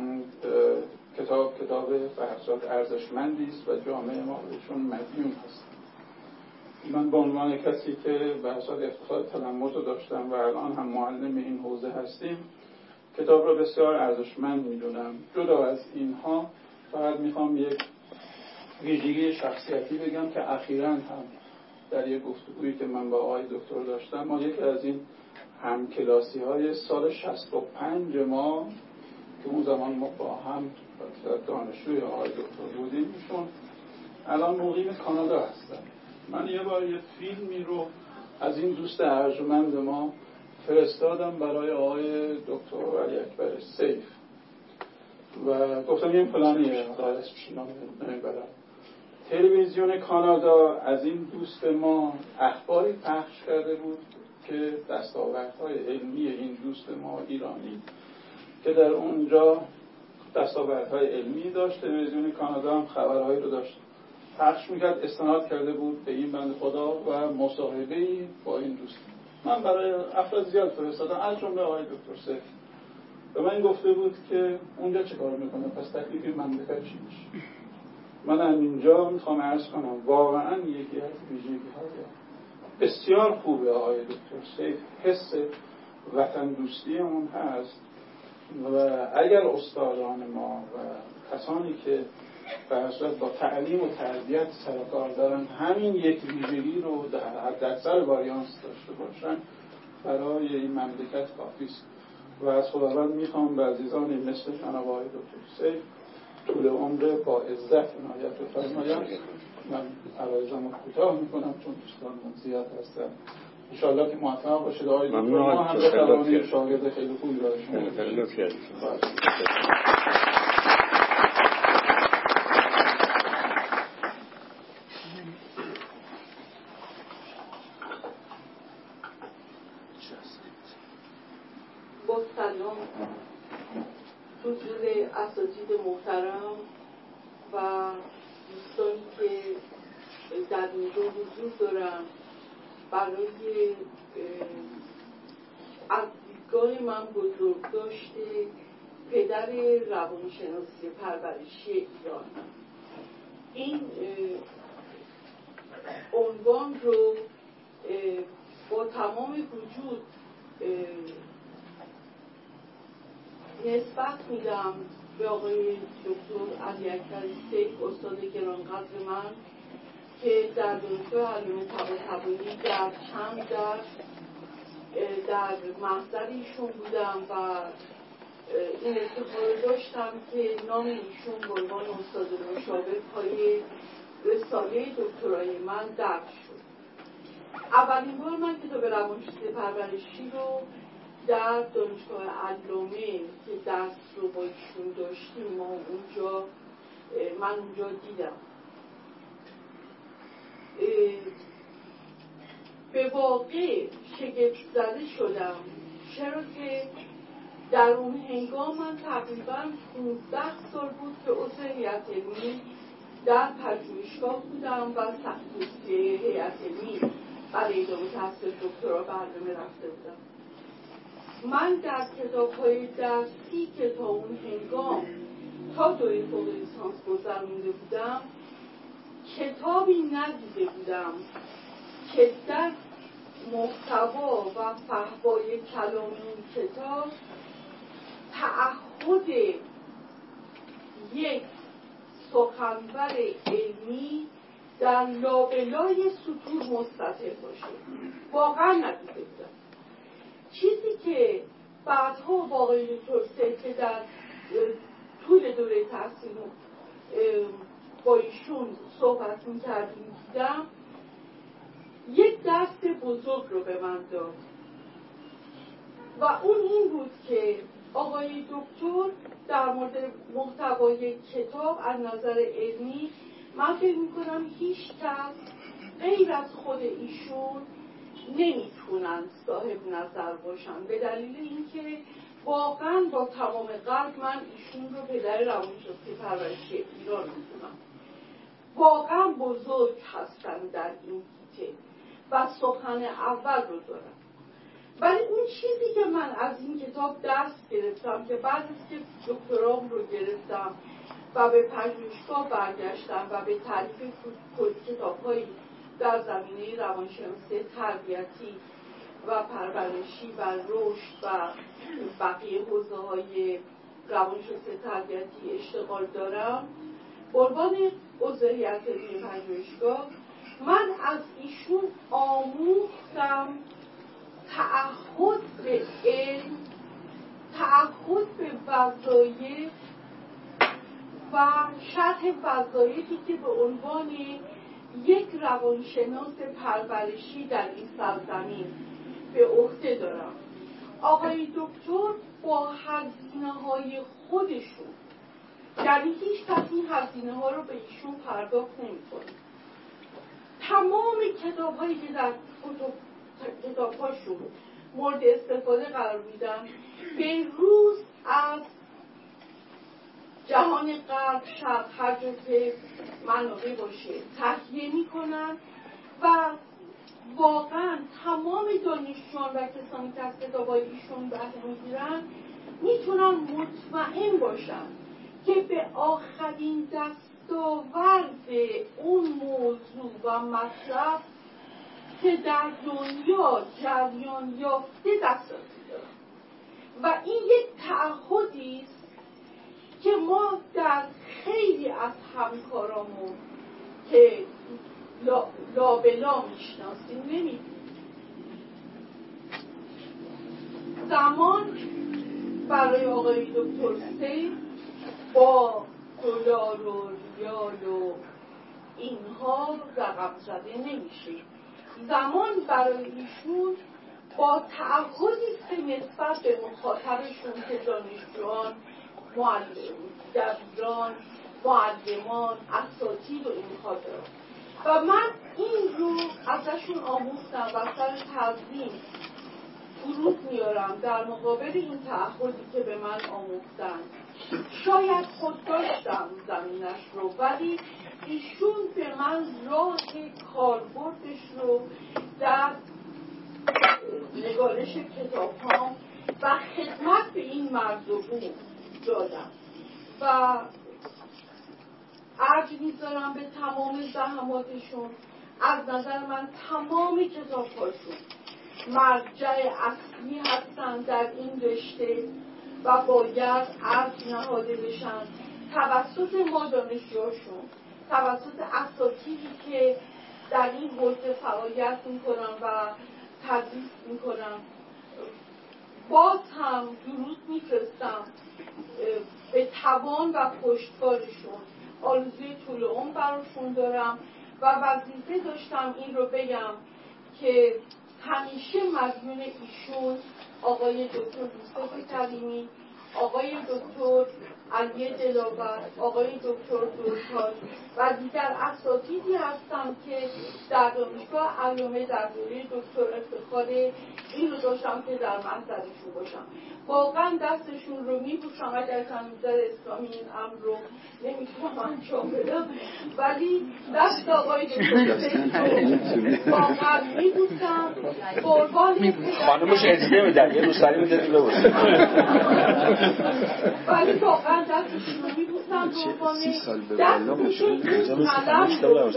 کتاب بحثات ارزشمندی است و جامعه ما بهشون مدیون هست. من به عنوان کسی که بحثات افتخار تلمذ رو داشتم و الان هم معلم این حوزه هستیم کتاب رو بسیار ارزشمند میدونم. جدا از اینها فقط میخوام یک ویژگی شخصیتی بگم که اخیراً هم در یک گفتگویی که من با آقای دکتر داشتم ما یکی از این همکلاسی های سال 65 ما که اون زمان ما با هم دانشجوی آقای دکتر بودیم ایشون الان مقیم کانادا هستن. من یه بار یه فیلمی رو از این دوست ارجمند ما فرستادم برای آقای دکتر علی اکبر سیف و گفتم این فلانیه اسمش نمیبرم. تلویزیون کانادا از این دوست ما اخباری پخش کرده بود که دستاوردهای علمی این دوست ما ایرانی که در اونجا دستاوردهای علمی داشت. تلویزیون کانادا هم خبرهایی رو داشت پخش میکرد استناد کرده بود به این بند خدا و مصاحبه‌ای با این دوست. من برای افراد زیاد فرستادم از جمله آقای دکتر سیف به من گفته بود که اونجا چه کار میکنه پس تکلیف این مملکت چی میشه. من اینجا میخوام عرض کنم واقعا یکی از ویژگی‌های بسیار خوبه آقای دکتر سیف حس وطن دوستی اون هست و اگر استادان ما و کسانی که با تعلیم و تربیت سر کار دارن همین یک ویژگی رو در حداکثر واریانس داشته باشن برای این مملکت کافی است و از خداوند میخوام به عزیزانی مثل جناب آقای دکتر سیف طول عمر با عزت عنایت بفرمایند. من عرایضم رو کوتاه میکنم چون دوستانمون زیاد هستن. انشاءالله که موفق باشید آقای دکتر. ما هم بتوانیم شاگرد خیلی خوبی برای شما باشیم. با سلام حضور اساتید محترم و دوستانی که در اینجا حضور دارم برای از دیدگاه من بزرگ داشته پدر روانشناسی پرورشی ایران این عنوان رو با تمام وجود نسبت میدم به آقای دکتر علی اکبر سیف استاد گرانقدر من که در دانشگاه علوم طباطبایی در چند درس در محضر ایشون بودم و این افتخار داشتم که نام ایشون به عنوان استاد مشاور پای رساله دکترای من درج شد. اولین بار من کتاب روانشناسی پرورشی رو در دانشگاه علامه که درس رو با ایشون داشتیم من اونجا دیدم. به به واقع شگفت زده شدم، چرا که در اون هنگام من تقریبا 15 سال بود که عضو هیئت علمی در پژوهشگاه بودم و توصیه هیئت علمی برای ادامه تحصیل دکترا برنامه رفته بودم. من در کتاب‌های درسی که تا اون هنگام تا دوره فوق لیسانس گذرونده بودم کتابی ندیده بودم که در محتوا و فحوای کلام این کتاب تعهد یک سخنور علمی در لابلای سطور مستطر باشه. واقعا ندیده بودم. چیزی که بعدها با آقای دکتر سیف که در طول دوره تحصیل با ایشون صحبت می‌کردیم دیدم، یک درس بزرگ رو به من داد و اون این بود که آقای دکتر در مورد محتوای کتاب از نظر علمی من فکر می‌کنم هیچ کس غیر از خود ایشون نمیتونن صاحب نظر باشن، به دلیل اینکه واقعا با تمام قلب من ایشون رو پدر روانشناسی پرورشی ایران میدونم. واقعا بزرگ هستن در این حیطه و سخن اول رو دارم. ولی اون چیزی که من از این کتاب درس گرفتم که بعد از که دکترام رو گرفتم و به پژوهشگاه برگشتم و به تعریف کتاب‌هایی در زمینه روانشناسی تربیتی و پرورشی و رشد و بقیه حوزه‌های روانشناسی تربیتی اشتغال دارم، به عنوان عضو هیئت علمی پژوهشگاه من از ایشون آموختم تعهد به علم، تعهد به وظایف و شرح وظایفی که به عنوان یک روانشناس پرورشی در این سرزمین به عهده دارم. آقای دکتر با هزینه‌های خودشون، یعنی هیچ کس این هزینه‌ها رو به ایشون پرداخت نمی‌کنه، تمام کتاب‌هایی که در کتاب‌هاشون مورد استفاده قرار میدن به روز از جهان غرب شرق هر جا که منابع باشه تهیه میکنن و واقعا تمام دانشجویان و کسانی که از کتاب‌های ایشون بهره میگیرن میتونن مطمئن باشن که به آخرین دستاورد اون موضوع و مطلب که در دنیا جریان یافته دسترسی دارن و این یک تعهدی است که ما در خیلی از همکارامون که لابلا میشناسیم نمیدونیم. زمان برای آقای دکتر سیف با دلار و ریال و اینها رقم زده نمیشه. زمان برای ایشون با تعهدی که نسبت به مخاطبشون که دانشجویان، دبیران، معلمان، اساتید و اینها دارن و من این رو ازشون آموختم و سر تعظیم فرود میارم در مقابل این تعهدی که به من آموختن. شاید خود داشتم زمینش رو، ولی ایشون به من راه کاربردش رو در نگارش کتاب‌هام و خدمت به این مردم دادم و ارج میذارم به تمام زحماتشون. از نظر من تمام کتاب‌هاشون مرجع اصلی هستن در این رشته و باید ارج نهاده بشن توسط ما دانشجوهاشون، توسط اساتیدی که در این حوزه فعالیت میکنن و تدریس میکنن. باز هم درود میفرستم به توان و پشتکارشون، آرزوی طول عمر براشون دارم و وظیفه داشتم این رو بگم که همیشه مدیون ایشون آقای دکتر یوسف کریمی، آقای دکتر علی دلاور، آقای دکتر دورتاج و دیگر اساتیدی هستند که در دانشگاه علامه در دوره دکتر افتخار این رو داشتم که در محضرشون باشم. واقعا دستشون رو میبوسم، اگر کمیزر اسلامی این امر رو نمیتونم انجام بدم، ولی دست آقای دکتر سید رو واقعا میبوسم. قربان خانمش اجازه میدن یه روسری میدادی ببوسم، ولی واقعا دستشون رو میبوسم. قربان دستشون رو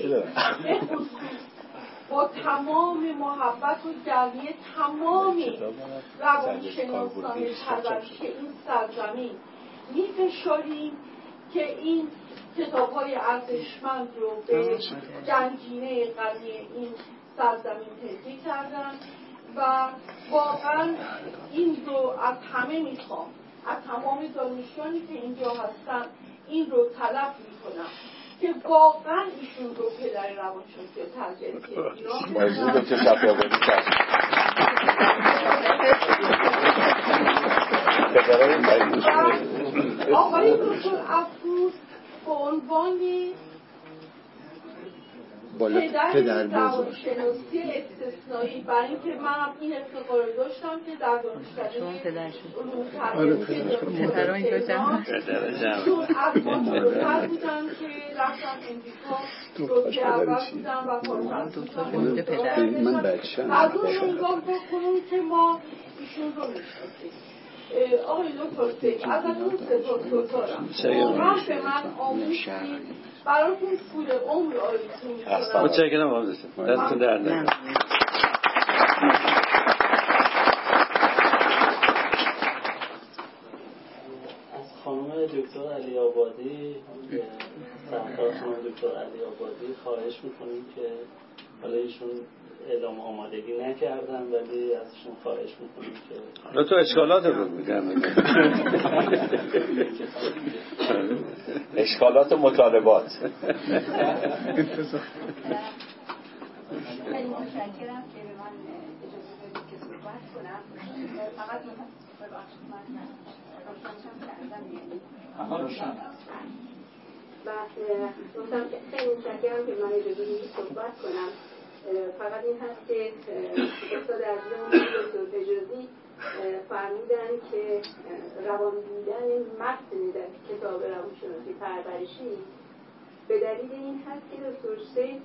با تمام محبت و گرمی تمام روانشناسان پرورش این سرزمین میفشاریم که این کتاب‌های ارزشمند رو به گنجینه غنی این سرزمین هدیه کردن و واقعا این رو از همه میخوام، از تمام دانشجویانی که اینجا هستن این رو طلب میکنم که واقعا ایشون رو پدر روانشناسی تربیتی ایران دکتر شفیع‌آبادی آقای دکتر افروز به عنوان پدر روانشناسی استثنایی، برای اینکه من این افتخار رو داشتم که در دانشکده علوم تربیتی چون از ما جلوتر بودن که رفتن امریکا رتبه اول بودن و از اون نگاه بکنون که ما ایشون رو میشناسیم. آقای دکتر سید ازتون سپاسگزارم، واقعا به من آموختید، براتون پول عمر آرزو می‌کنم. متشکرم آقای دستتون درد نکنه. از خانم دکتر علی آبادی، سرکار خانم دکتر علی آبادی خواهش می‌کنیم که حالا ایشون اعلام آمادگی نکردن ولی ازشون خواهش می‌کنیم که حالا تو اشکالات رو میگم اشکالات و مطالبات. خیلی متشکرم که به من اجازه بدید که صحبت کنم. فقط ببخشید من روشنشم کردم و خیلی متشکرم که من اجازه بدید صحبت کنم. فقط این هست که استاد عزیزمون دکتر حجازی فرمودن که روان بودن متن در کتاب روانشناسی پرورشی به دلیل این هست که دکتر سید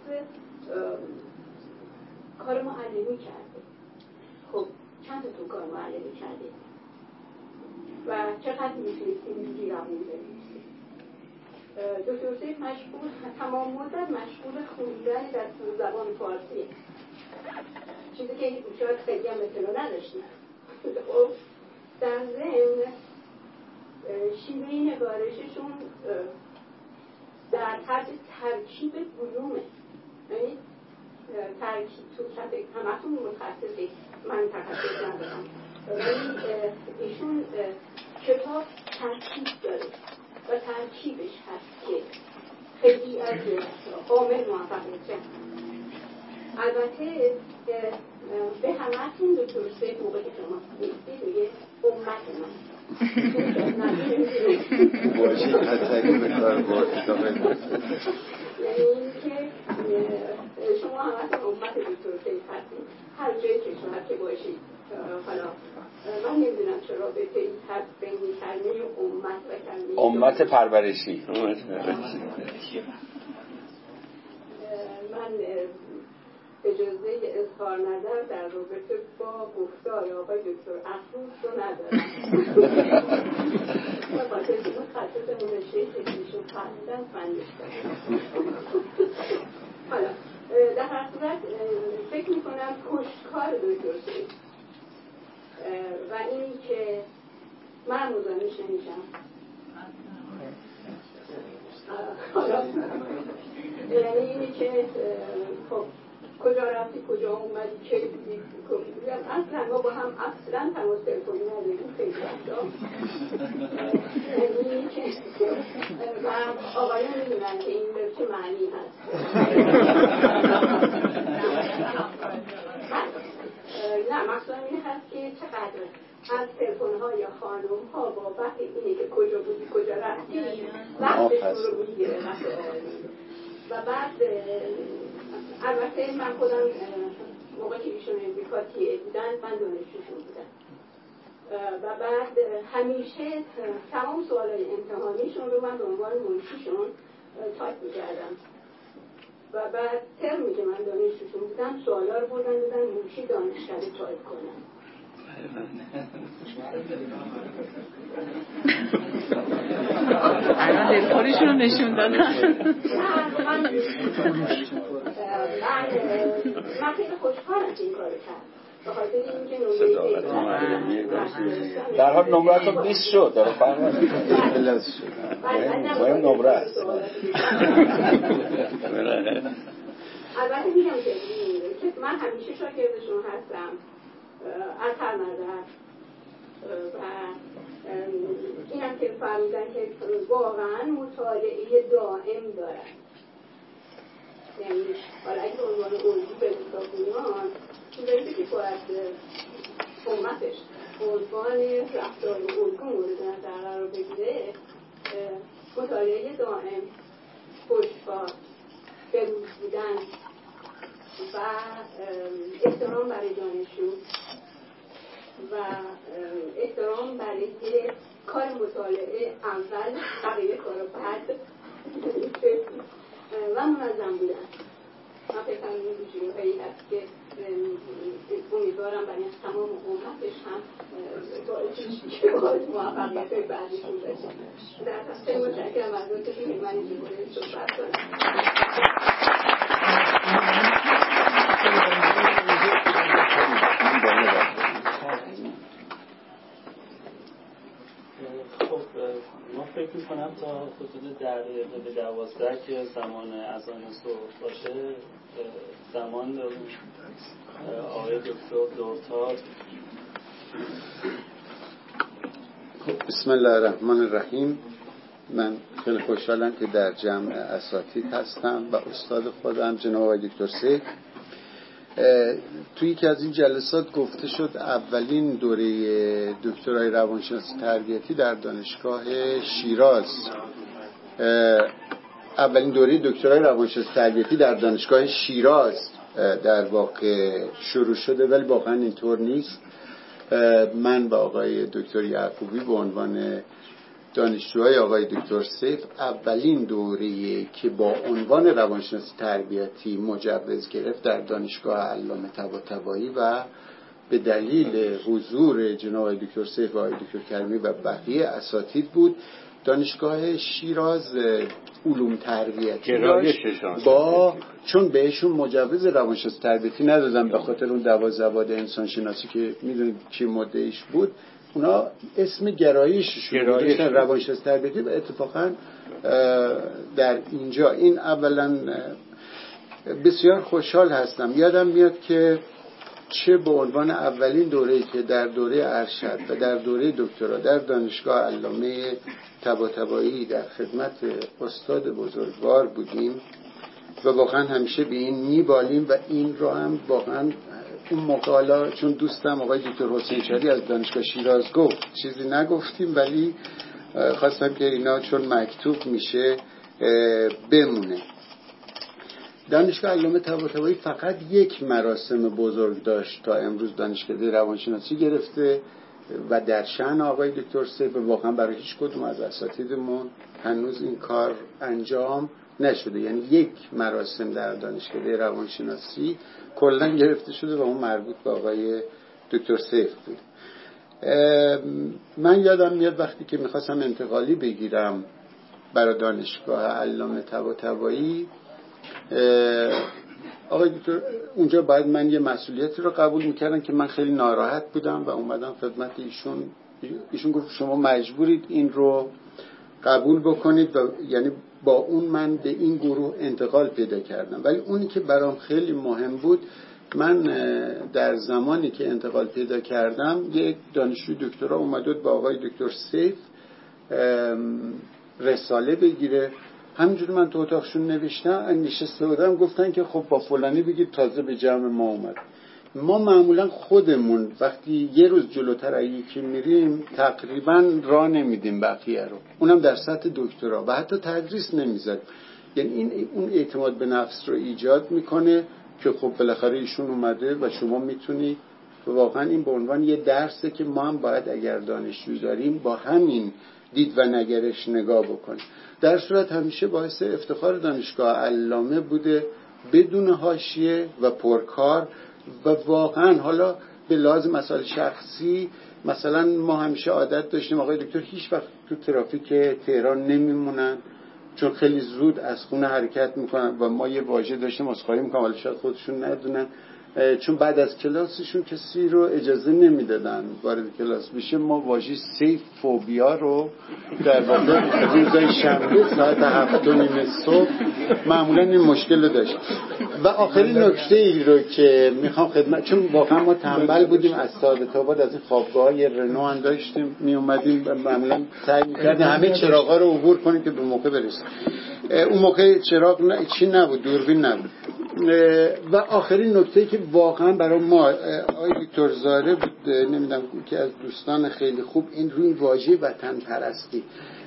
کار معلمی کرده. خب چند تا کار معلمی کرده و چقدر میتونید اینجوری روانی بنویسید. دکتر سید مشغول تمام مدت مشغول خوندن در زبان فارسیه، چیزی که شاید خیلی هم اطلاع نداشتیم. خب در ضمن شیوه نگارششون در حد ترکیب علومه، یعنی ترکیب تو کتاب همتون متخصصی، من تخصص ندارم، ولی ایشون کتاب ترکیب داره و ترکیبش هست که خیلی از عامل موفقیت شد. البته به همتون دکتر سید موقعی که شما میگید میگه امت من باشید خطری به کار باشید. یعنی این که شما همتون امت دکتر سید هستید، هر جای کشور که باشید. حالا من نمیدونم چرا به این حد بین کلمه امت و کلمه امت پرورشی من اجازه اظهار نظر در رابطه با گفتار آقای دکتر افروز رو ندارم. و با تشکیل خطوط منشه تکنیشون فهمیدن فندش دارم. حالا در هر صورت فکر میکنم کشتکار دکتر سید و اینی که من مزاحمش نمیشم، حالا یعنی اینی که خب کجا رفتی کجا اومدی چه دیدی اصلا ما با هم اصلا تماس تلفنی نداریم خیلی وقتا، یعنی که و آقایون میدونن که این به چه معنی هست. نه مقصودم این هست که چقدر از تلفن‌ها یا خانم‌ها بابت اینه که کجا بودی کجا رفتی وقتشون رو میگیره و بعد البته من خودم موقع که ایشون امریکا بودن من دانشجوشون بودم و بعد همیشه تمام سوالای امتحانیشون رو من به عنوان منشیشون تایپ می‌کردم و بعد ترمی که من دانشجوشون بودم سوالا رو بردن منشی دانشکده تایپ کنم. الان دلخوریشون رو نشون دادن. من خیلی خوشحالم که این کارو کرد. در حال نمره تو 20 شد داره فرق مهم نمره است. البته میگم که من همیشه شاگردشون هستم از هر نظر و اینم که فهمیدن که واقعا مطالعه دائم دارن. یعنی حالا اگه به عنوان الگو به حساب میان چیزایی که باید امتش به عنوان رفتار الگو مورد نظر قرار بگیره مطالعه دائم، پشتکار، بروز بودن و احترام برای دانشجو و احترام برای کار مطالعه اول بقیه کار بعد و منظم بودن. من فکر کنم این ویژگی‌هایی هست که امیدوارم برای تمام امتش هم باعث موفقیت بعدیشون بشه. در پس خیلی متشکرم از لطفتون که من این مورد صحبت کنم. خب ما فکر می‌کنم تا حدود 10 دقیقه به 12 که زمان اذان صبح باشه زمان داریم آقای دکتر دورتاد. بسم الله الرحمن الرحیم. من خیلی خوشحالم که در جمع اساتید هستم و استاد خودم جناب آقای دکتر سیف. توی یکی از این جلسات گفته شد اولین دوره دکترای روانشناسی تربیتی در دانشگاه شیراز، اولین دوره دکترای روانشناسی تربیتی در دانشگاه شیراز در واقع شروع شده، ولی واقعا اینطور نیست. من با آقای دکتر یعقوبی به عنوان دانشجوهای آقای دکتر سیف اولین دوره‌ای که با عنوان روانشناسی تربیتی مجوز گرفت در دانشگاه علامه طباطبایی و به دلیل حضور جناب آقای دکتر سیف و آقای دکتر کریمی و بقیه اساتید بود. دانشگاه شیراز علوم تربیتی داشت چون بهشون مجوز روانشناسی تربیتی ندادن به خاطر اون 12 باد انسان شناسی که میدونید چی مدعیش بود، اونا اسم گرایششون داشتن روانشناسی تربیتی و اتفاقا در اینجا این اولا بسیار خوشحال هستم. یادم میاد که چه به عنوان اولین دوره‌ای که در دوره ارشد و در دوره دکترا در دانشگاه علامه طباطبایی در خدمت استاد بزرگوار بودیم و واقعا همیشه به این میبالیم و این رو هم واقعا اون مقاله چون دوستم آقای دکتر حسین شری از دانشگاه شیراز گفت چیزی نگفتیم، ولی خواستم که اینا چون مکتوب میشه بمونه. دانشگاه علامه طباطبایی فقط یک مراسم بزرگ داشت تا امروز دانشکده روانشناسی گرفته و در شأن آقای دکتر سیف واقعا برای هیچ کدوم از اساتیدمون هنوز این کار انجام نشده. یعنی یک مراسم در دانشکده روانشناسی کلا گرفته شده و اون مربوط به آقای دکتر سیف بود. من یادم میاد وقتی که میخواستم انتقالی بگیرم برای دانشگاه علامه طباطبایی، آقای دکتر اونجا باید من یه مسئولیتی رو قبول میکردن که من خیلی ناراحت بودم و اومدم خدمت ایشون گفت شما مجبورید این رو قبول بکنید و یعنی با اون من به این گروه انتقال پیدا کردم. ولی اونی که برام خیلی مهم بود، من در زمانی که انتقال پیدا کردم یک دانشجوی دکترا اومد بود با آقای دکتر سیف رساله بگیره. همینجوری من تو اتاقشون نشسته بودم، گفتن که خب با فلانی بگید تازه به جمع ما اومد. ما معمولا خودمون وقتی یه روز جلوتر از یکی میریم تقریبا راه نمیدیم بقیه رو، اونم در سطح دکترا، و حتی تدریس نمیذاریم. یعنی این اون اعتماد به نفس رو ایجاد میکنه که خب بالاخره ایشون اومده و شما میتونی. واقعا این به عنوان یه درسه که ما هم باید اگر دانشجو داریم با همین دید و نگرش نگاه بکنیم. در صورت همیشه باعث افتخار دانشگاه علامه بوده، بدون حاشیه و پرکار. و واقعا حالا به لازم مسائل شخصی، مثلا ما همیشه عادت داشتیم آقای دکتر هیچ وقت تو ترافیک تهران نمیمونن، چون خیلی زود از خونه حرکت میکنن و ما یه واژه داشتیم عذرخواهی میکنم ولی شاید خودشون ندونن، چون بعد از کلاسشون کسی رو اجازه نمیدادن وارد کلاس بشه. ما واژه سیف فوبیا رو در واقع روزای شنبه ساعت 7:30 صبح معمولا این مشکل رو داشت. و آخرین نکته ای رو که میخوام خدمت، چون واقعا ما تنبل بودیم، از سعادت آباد از این خوابگاه‌های رنو هم داشتیم می اومدیم، معمولا سعی می‌کردیم همه چراغا رو عبور کنیم که به موقع برسیم. اون موقع چراغ چی نبود، دوربین نبود. و آخرین نکته که واقعا برای ما آقای دکتر زاره بود، نمیدونم که از دوستان خیلی خوب، این روی واژه وطن پرستی.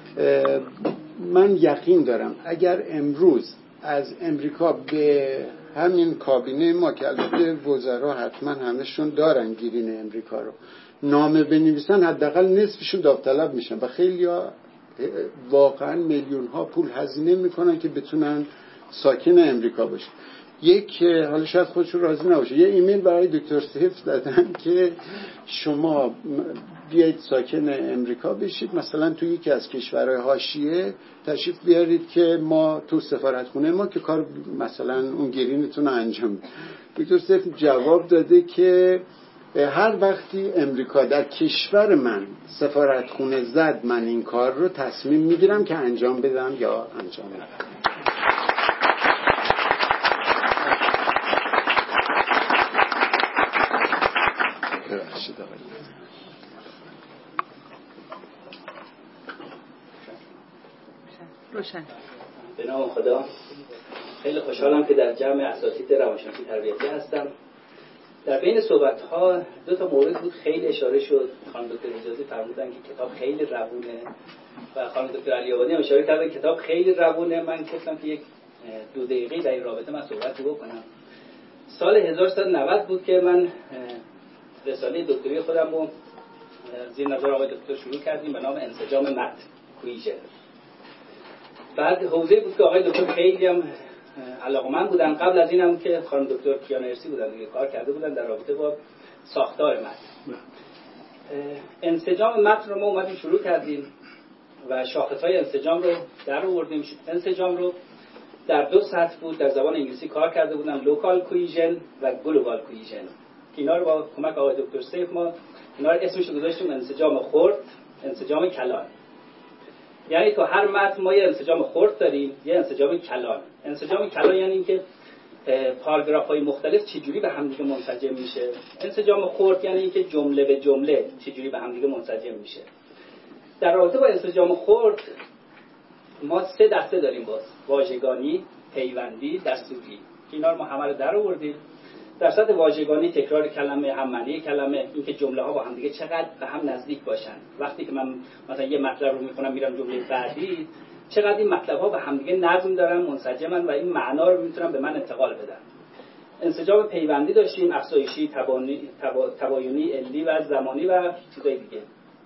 من یقین دارم اگر امروز از امریکا به همین کابینه ما که البته وزرا حتما همشون دارن گرین امریکا رو نامه بنویسن، حداقل نصفشون داوطلب میشن و خیلی واقعا میلیون ها پول هزینه میکنن که بتونن ساکن امریکا باشن. یک حالا شاید خودشون راضی نباشه، یه ایمیل برای دکتر سیف دادن که شما بیایید ساکن امریکا بشید، مثلا توی یکی از کشورهای حاشیه تشریف بیارید که ما تو سفارتخونه ما که کار مثلا اون گرینتون رو انجام میدیم. دکتر سیف جواب داده که هر وقتی امریکا در کشور من سفارتخونه زد، من این کار رو تصمیم میگیرم که انجام بدم یا انجام ندم. روشن. به نام خدا. خیلی خوشحالم که در جمع اساتید روانشناسی تربیتی هستم. در بین صحبت‌ها دو تا مورد بود خیلی اشاره شد. خانم دکتر اجازه فرمودن که کتاب خیلی روونه و خانم دکتر علی آبادی هم اشاره کردن کتاب خیلی روونه. من گفتم که یک 2 دقیقه در این رابطه من صحبت بکنم. سال 1390 بود که من رساله دکتری خودم رو زیر نظر آقای دکتر شروع کردیم به نام انسجام متن کویژن. بعد حوزه بود که آقای دکتر خیلی هم علاقه‌مند بودن. قبل از اینم که خانم دکتر کیان ارسی بودن دیگه کار کرده بودن در رابطه با ساختار متن. انسجام متن رو ما اومدیم شروع کردیم و شاخص‌های انسجام رو در آوردیم. انسجام رو در 2 سطح بود در زبان انگلیسی کار کرده بودن، لوکال کویژن و گلوبال کویژن. اینا رو با کمک آقای دکتر سیف ما اینا رو اسمش رو گذاشتیم انسجام خرد، انسجام کلان. یعنی تو هر متن ما یه انسجام خرد داریم، یه انسجام کلان. انسجام کلان یعنی اینکه پاراگراف‌های مختلف چجوری به هم دیگه منسجم میشه. انسجام خرد یعنی اینکه جمله به جمله چجوری به هم دیگه منسجم میشه. در رابطه با انسجام خرد ما 3 دسته داریم باز: واژگانی، پیوندی، دستوری. اینا رو ما همه رو در آوردیم. در سطح واژگانی تکرار کلمه، هم معنی کلمه، اینکه جمله ها با هم دیگه چقدر به هم نزدیک باشن. وقتی که من مثلا یه مطلب رو میخونم میرم جمله بعدی، چقدر این مطلب ها به هم دیگه نظم دارن، منسجمن و این معنا رو میتونن به من انتقال بدن. انسجام پیوندی داشتیم، افزایشی، تباینی، علی و زمانی و چیزای دیگه.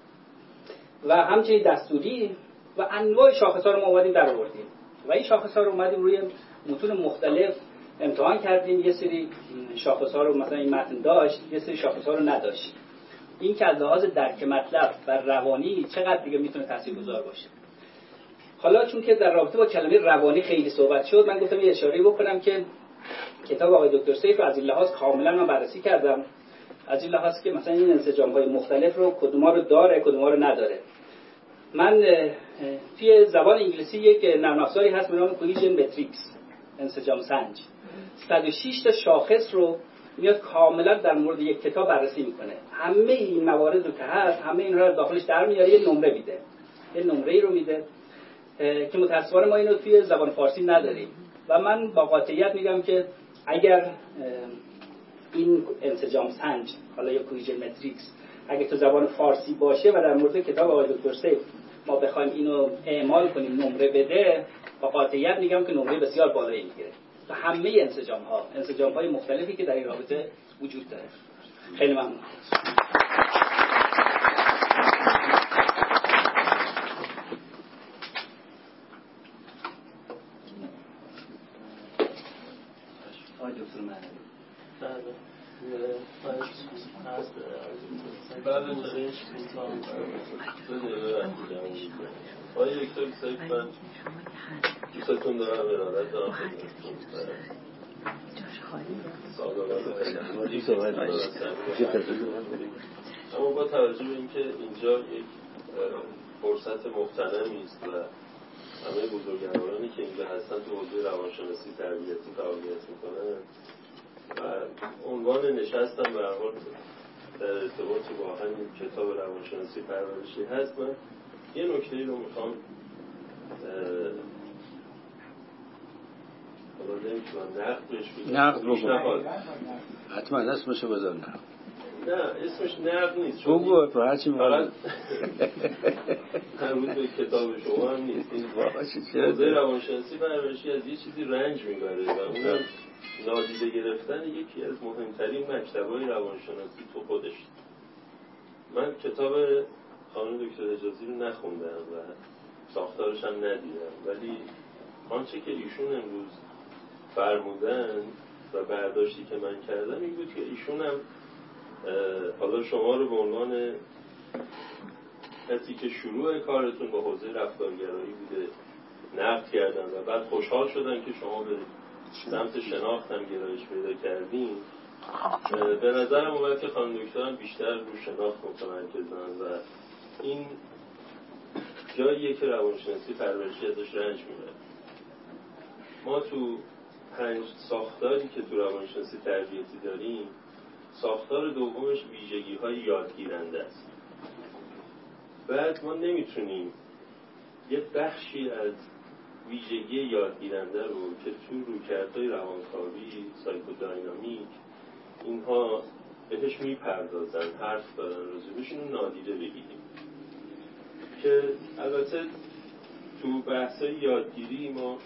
و همچنین دستوری و انواع شاخص‌ها رو ما اومدیم در آوردیم. و این شاخص‌ها رو اومدیم روی متون مختلف امتحان کردیم. یه سری شاخص‌ها رو مثلا این متن داشت، یه سری شاخص‌ها رو نداشت. این که از لحاظ درک مطلب و روانی چقدر دیگه میتونه تاثیرگذار باشه. حالا چون که در رابطه با کلمه روانی خیلی صحبت شد، من گفتم یه اشاره بکنم که کتاب آقای دکتر سیف رو از این لحاظ کاملا من بررسی کردم. از این لحاظ که مثلا این انسجام‌های مختلف رو کدوما رو داره، کدوما رو نداره. من توی زبان انگلیسی یک نرم افزاری هست به نام کویژن متریکس، انسجام سنج. 106 تا شاخص رو میاد کاملا در مورد یک کتاب بررسی میکنه. همه این موارد رو که هست، همه اینها رو داخلش در میاره، یه نمره میده. یه نمره‌ای رو میده که متأسفانه ما اینو توی زبان فارسی نداریم. و من با قاطعیت میگم که اگر این انسجام سنج، حالا یا کویژن متریکس، اگه تو زبان فارسی باشه و در مورد کتاب آقای دکتر سیف ما بخوایم اینو اعمال کنیم نمره بده، با قاطعیت میگم که نمره بسیار بالایی میگیره و همه انسجام های مختلفی که در این رابطه وجود داره. خیلی ممنون. آقای دکتر معنوی. آقای دکتر سیف، من دوستتون دارم، ارادت دارم اما با توجه به اینکه اینجا یک فرصت مغتنمی است و همه بزرگوارانی که اینجا هستن تو حوزه روانشناسی تربیتی فعالیت میکنن و عنوان نشستم به هر حال در ارتباط با همین کتاب روانشناسی پرورشی هست، من یه نکته‌ای رو میخوام نقد بکن. حتما اسمشو بذار. نه اسمش نقد نیست، بگو تو هرچی فقط مربوط به کتاب شما هم نیست. این حوزه روانشناسی پرورشی از یه چیزی رنج میبره و اونم نادیده گرفتن یکی از مهمترین مکتب‌های روانشناسی تو خودش. من کتاب خانم دکتر حجازی رو نخوندم و ساختارش هم ندیدم، ولی آنچه که ایشون امروز فرمودن و برداشتی که من کردم این بود که ایشون هم حالا شما رو به عنوان کسی که شروع کارتون با حوزه رفتارگرایی بوده نقد کردن و بعد خوشحال شدن که شما به سمت شناخت هم گرایش پیدا کردین. به نظرم اومد که خانم دکترم بیشتر رو شناخت متمرکزن و این جاییه که روانشناسی پرورشی ازش رنج میبره. ما تو 5 ساختاری که تو روانشناسی تربیتی داریم، ساختار دومش ویژگی‌های یادگیرنده است. بعد ما نمیتونیم یه بخشی از ویژگی یادگیرنده رو که تو رویکردهای روانکاوی، سایکودینامیک اینها بهش میپردازن، حرف دارن راجبشون رو نادیده بگیریم. که البته تو بحثای یادگیری ما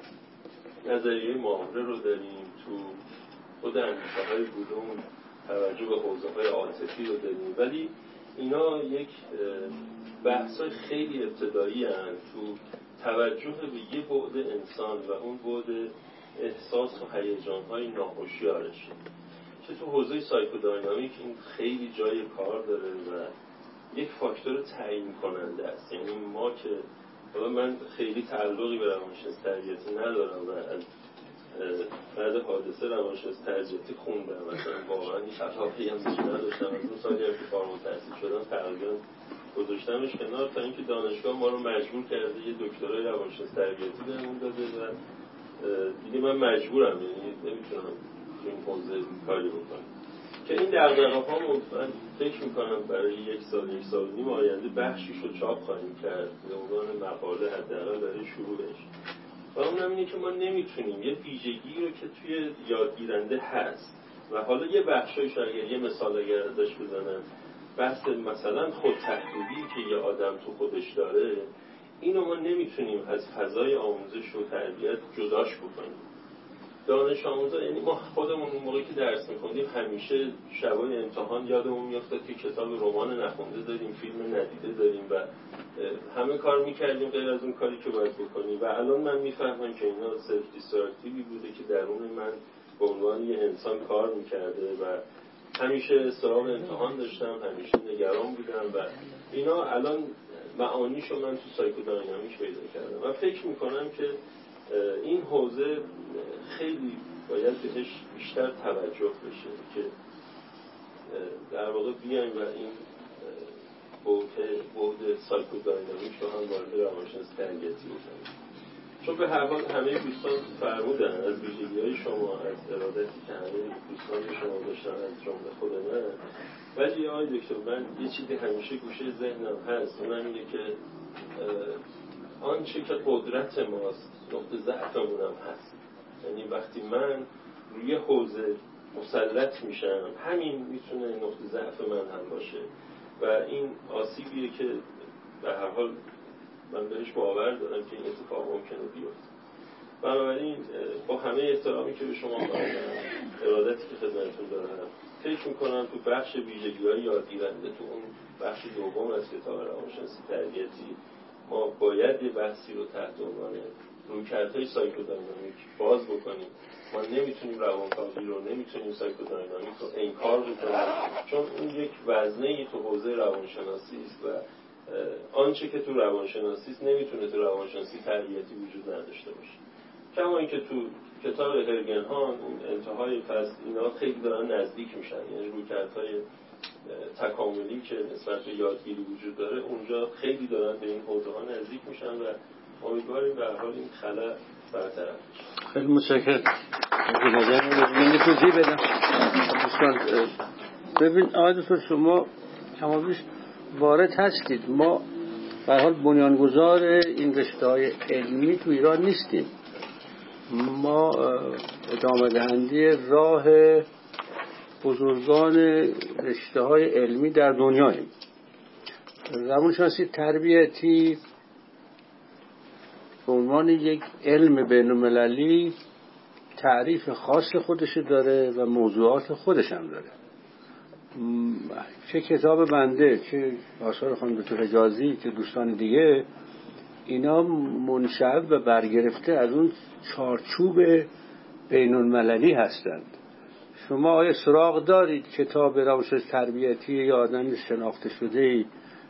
نظریه محاوره رو داریم، تو خود اندیشه‌های بلوم توجه به حوزه‌های عاطفی رو داریم، ولی اینا یک بحث‌های خیلی ابتدایی هستند تو توجه به یه بعد انسان و اون بعد احساس و هیجان‌های ناهوشیارش که تو حوزه سایکودینامیک این خیلی جای کار داره و یک فاکتور تعیین کننده است. یعنی ما که من خیلی تعلقی به روانشناسی تربیتی ندارم و از بعد حادثه روانشناسی تربیتی خوندم، مثلا واقعا هیچ علاقه‌ای هم بهش نداشتم. از اون سالی هم که فارغ التحصیل شدم تقریبا گذاشتمش کنار تا اینکه دانشگاه ما رو مجبور کرده یه دکترای روانشناسی تربیتی بهمون داده و دیگه من مجبورم، یعنی نمیتونم تو این حوزه کاری بکنم. که این دغدغه‌هامو من فکر می‌کنم برای 1 سال 1.5 سال آینده بخشیشو چاپ خواهیم کرد به عنوان مقاله، حداقل برای شروعش. و اونم اینه که ما نمیتونیم یه ویژگی رو که توی یادگیرنده هست و حالا یه بخشایش اگر یه مثال اگر ازش بزنم، بحث مثلا خود تحلیلی که یه آدم تو خودش داره، اینو ما نمیتونیم از فضای آموزش و تربیت جداش بکنیم. دانش آموزا، یعنی ما خودمون اون موقعی که درس می‌خوندیم همیشه شبای امتحان یادمون میافتاد که کتاب رمان نخونده داریم، فیلم ندیده داریم و همه کار می‌کردیم غیر از اون کاری که باید بکنیم. و الان من می‌فهمم که اینا سلف دیستراکتیوی بوده که درون من به عنوان یه انسان کار می‌کرده و همیشه سراغ امتحان داشتم، همیشه نگران بودم و اینا الان معانیشو من تو سایکودینامیک پیدا کردم و فکر می‌کنم که این حوزه خیلی باید بهش بیشتر توجه بشه که در واقع بیایم و این بعد سایکودینامیک رو هم وارد روانشناسی تربیتی بکنیم. چون به هر حال همه دوستان فرمودن از ویژگی‌های شما، از ارادتی که همه دوستان شما داشتن از جمله خود من، ولی آقای دکتر من یه چیزی همیشه گوشه ذهنم هست، اونم اینه که آنچه که قدرت ماست نقطه ضعفمون هم هست. یعنی وقتی من روی حوزه مسلط میشن، همین میتونه نقطه ضعف من هم باشه و این آسیبیه که به هر حال من بهش باور دارم که این اتفاق ممکنه بیفته. بنابراین با همه احترامی که به شما قائلم، ارادتی که خدمتتون دارم، فکر میکنم تو بخش ویژگی‌های یادگیرنده، تو اون بخش دوم از کتاب روانشناسی تربیتی، ما باید یه بحثی رو تحت عنوان رویکردهای سایکودینامیک باز بکنیم. ما نمیتونیم روانکاوی رو، نمیتونیم سایکودینامیک رو انکار بکنیم، چون اون یک وزنه‌ای تو حوزه روانشناسی است و آنچه که تو روانشناسی است نمیتونه تو روانشناسی تربیتی وجود نداشته باشه. کما اینکه تو کتاب هرگنهان انتهای فصل اینا خیلی دارن نزدیک میشن، یعنی رویکردهای تکاملی که نسبت به یادگیری وجود داره اونجا خیلی دارن به این حوزه ها نزدیک میشن و امیدواریم به هر حال این خلأ برطرف بشه. خیلی متشکرم. من توضیح بدم. ببین آقای دکتر، شما کمابیش وارد هستید. ما به هر حال بنیانگذار این رشته‌های علمی تو ایران نیستیم. ما ادامه دهنده راه بزرگان رشته‌های علمی در دنیاییم. روانشناسی تربیتی به عنوان یک علم بین‌المللی تعریف خاص خودش داره و موضوعات خودش هم داره. چه کتاب بنده، چه آثار خانم دکتر حجازی، چه دوستان دیگه، اینا منشأ و برگرفته از اون چارچوب بین‌المللی هستند. شما آیا سراغ دارید کتاب روانشناسی تربیتی یا آدم شناخته شده‌ای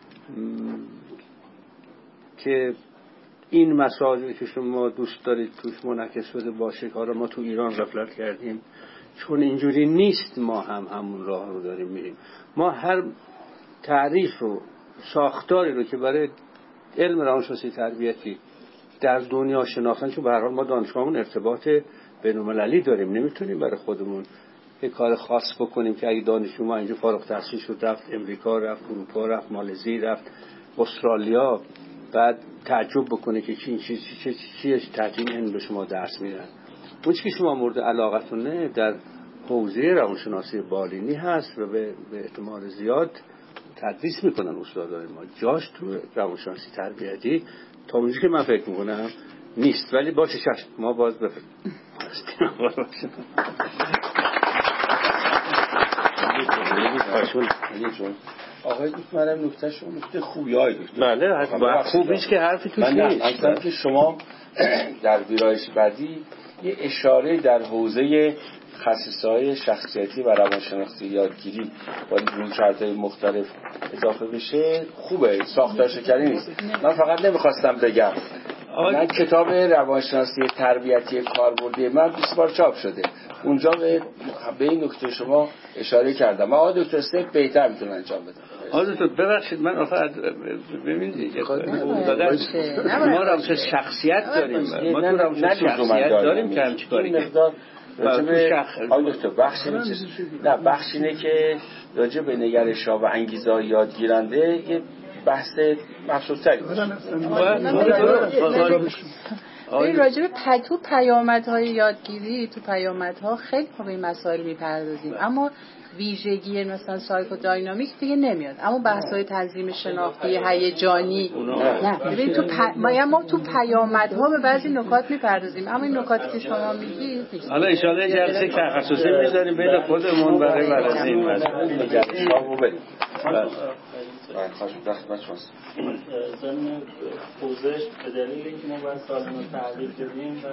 که این مسائلی که شما دوست دارید توش منعکس شده باشه؟ کارا ما تو ایران غفلت کردیم، چون اینجوری نیست. ما هم همون راه رو داریم میریم. ما هر تعریف و ساختاری رو که برای علم روانشناسی تربیتی در دنیا شناختن، چون به هر حال ما دانشگاهمون ارتباط بین‌المللی داریم، نمیتونیم برای خودمون یه کار خاص بکنیم که اگه دانشجو ما اینجا فارغ التحصیل شد رفت امریکا، رفت اروپا، رفت مالزی، رفت استرالیا، بعد تعجب بکنه که چیه تحتیم علم به شما درس میدن. اون چیزی که شما مورد علاقتونه در حوزه روانشناسی بالینی هست و به احتمال زیاد تدریس میکنن استادان ما. جاش تو روانشناسی تربیتی تا اونجایی که من فکر میکنم نیست، ولی باشه شش ما باز بفرم. آقای دوست منم نکته شما نکته خوبی های دوست. بله خوبیش که حرفی توش نیست. اصلا که شما در ویرایش بعدی یه اشاره در حوزه خصیصه‌های شخصیتی و روانشناختی یادگیری با رویکردهای مختلف اضافه بشه خوبه، ساختار شکنی نیست. من فقط نمیخواستم بگم من کتاب روانشناسی تربیتی کاربردی من 20 بار چاپ شده، اونجا به این نکته شما اشاره کردم. من آقای دکتر سیف بهتر میتونه انجام بده. آقای دکتر ببخشید من آخر ببینید ما روانشناسی شخصیت داریم، ما تو روانشناسی شخصیت داریم که همچی کاری آقای دکتر بخش اینه که راجع به نگرش‌ها و انگیزه‌های یادگیرنده یه بحث مبسوط‌تری باشه. راجع به تو پیامدهای یادگیری، تو پیامدها خیلی خوب این مسائل میپردازیم، اما ویژگی مثلا سایکودینامیک دیگه نمیاد. اما بحث‌های تنظیم شناختی هیجانی نه ببین ما تو پیامدها به بعضی نکات میپردازیم، اما این نکاتی که شما میگید نیست. حالا ان شاء الله جلسه تخصصی میذاریم بین خودمون برای بررسی این مسئله. خواهش می‌کنم خدمت شماست. ضمن پوزش به دلیل اینکه ما باید سالن رو تحویل بدیم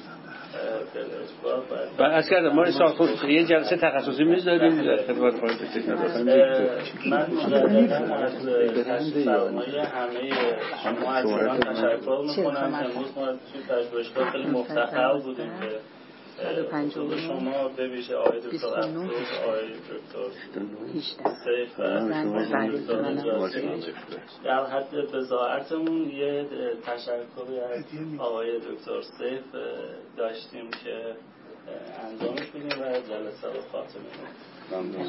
و از کردم ما یه جلسه تخصصی میذاریم در خدمت خواهید من مجددا از تشریف فرمایی همه شما عزیزان تشکر میکنم. امروز ما توی پژوهشگاه خیلی مفتخر بودیم که شما به ویژه آقای دکتر افروز، آقای دکتر سیف در حد بضاعتمون یه تشکری از آقای دکتر سیف داشتیم که انجامش بدیم و جلسه رو خاتمه بدیم.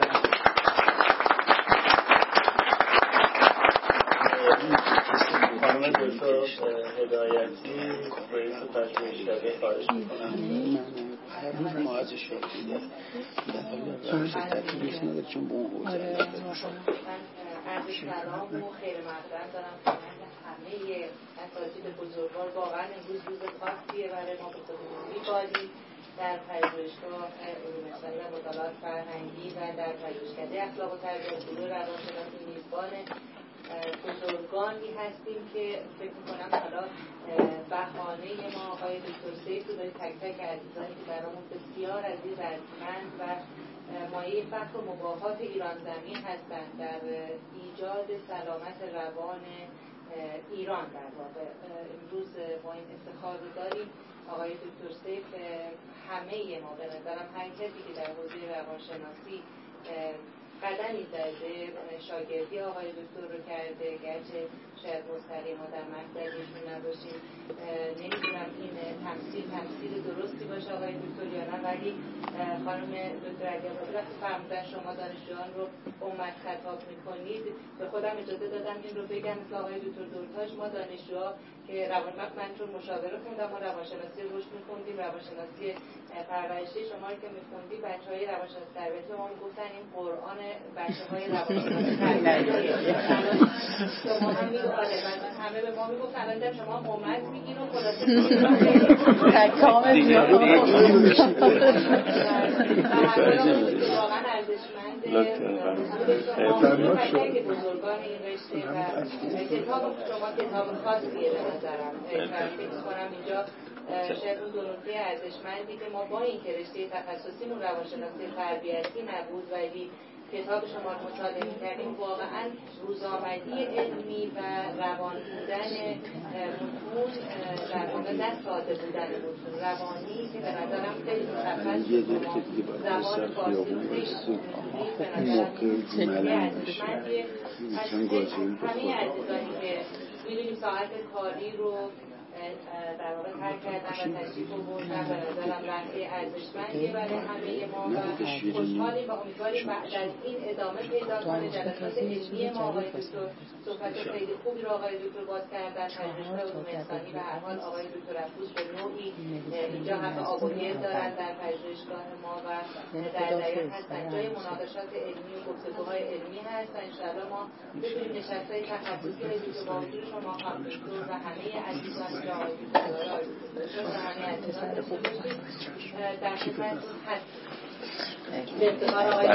خانم دکتر هدایتی رئیس پژوهشکده خواهش میکنم. ما ازش یاد بگیریم تکلیف نداره چون به اون حوزه عرض سلام و خیر مقدم دارم خدمت همه اساتید بزرگوار. واقعا امروز روز خاصیه برای ما به خودمون می‌بالیم در پژوهشگاه علوم انسانی و مطالعات فرهنگی و در پژوهشکده اخلاق و تربیت گروه روانشناسی میزبان بزرگانی هستیم که فکر می‌کنم حالا بهانه ما آقای دکتر سیف رو داریم، تک تک عزیزانی که برامون بسیار عزیز ارجمند و مایه فخر و مباهات ایران زمین هستند در ایجاد سلامت روان ایران. در واقع امروز ما این افتخار رو داریم. آقای دکتر سیف همه ما به نظرم هر کسی که در حوزه روانشناسی قدمی زده شاگردی آقای دکتر رو کرده، گرچه شاید مستقیم ما در مقصدشون نباشیم، نمیدونم این تمثیل درستی باشه آقای دکتر یا نه، ولی خانم دکتر علی‌آبادی وقتی فرمودن شما دانشجویان رو امت خطاب میکنید، به خودم اجازه دادم این رو بگم مثل آقای دکتر دورتاج ما دانشجوها که من چون مشاوره خوندم، ما روانشناسی رشد میخوندیم، روانشناسی پرورشی شما رو که میخوندیم، بچهای روانشناسی تربیتی به ما میگفتن این قرآن بچه‌های روانشناسی تربیتی شما هم میگواره و همه به ما میگفتن الان شما امت میگین و خلاصه کامل زیاد واقعا ارزشمند که بزرگان این رشته و کتاب شما کتاب خاصیه به نظرم. فکر کنم اینجا شاید اون دو نکته ارزشمندی که ما با این که رشته تخصصیمون روانشناسی تربیتی نبود ولی کتاب شما رو مطالعه می‌کردیم، واقعا روزآمدی علمی و روان بودن متون، در واقع نه ساده بودن متون روانی که به نظرم خیلی مشخص شد. زبان فارسی رو خیلی به نظرم خیلی ارزشمندیه. همه عزیزانی که می‌دونیم ساعت کاری رو در واقع ترک کردن و تشریف آوردن، به نظرم لحظه ارزشمندیه برای همه ما و خوشحالیم و امیدواریم بعد از این ادامه پیدا کنه. جلسات علمی ما آقای دکتر صحبت خیلی خوبی رو آقای دکتر باز کردن، پژوهشگاه علوم انسانی و هر حال آقای دکتر افروز به نوعی اینجا حق آب و گل دارن در پژوهشگاه ما و در جریان هستن. جای مناقشات علمی و گفتگوهای علمی هست و انشاءالله ما بتونیم نشست‌های تخصصی رو که با حضور شما خانم دکتر و همه عزیزان و همه عزیزان داشته باشیم. در خدمتتون هستیم. به افتخار آقای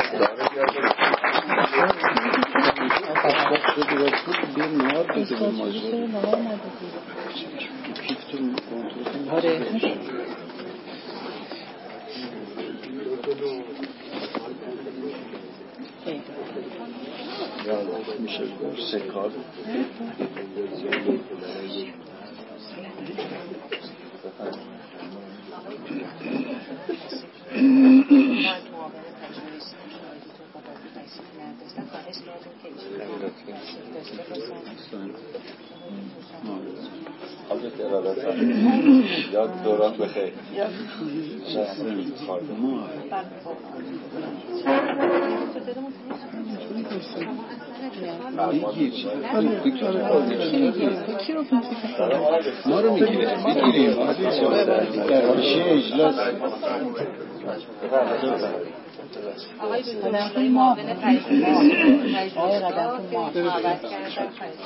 میشه سکار حالت ارادت یاد دوران بخیر ما رو میگیریم در حاشیه اجلاس آقای دکتر معاون پژوهشگاه که دعوت کردن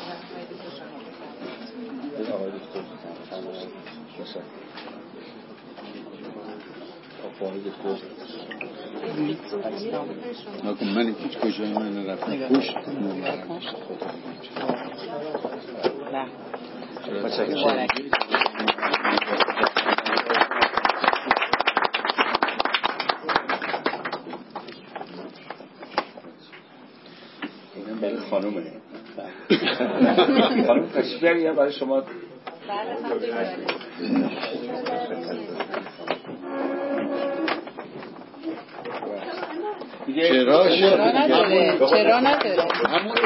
نکن من هیچ کجای من نرفتم پشت اینم برای خانومه. خانوم تشریف بیارید برای شما. چرا نداره همون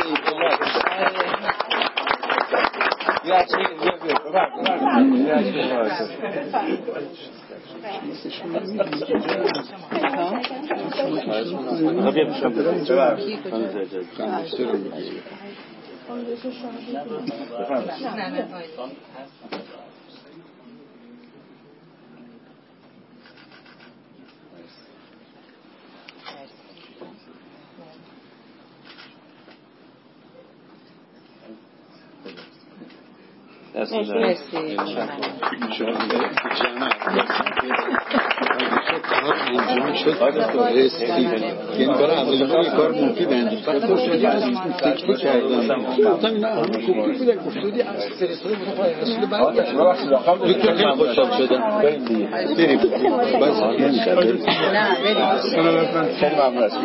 انجام شد یعنی برای اولین بار یک کار مفیدن فقط خوشحالی از این فکر کردم گفتم نه همه خوبی بودن گفتودی از فرستاده بودن پای رسول بعد دکتر خیلی خوشحال شدم بریم دیگه بریم بس نمیشه بریم نه بریم خیلی ممنون از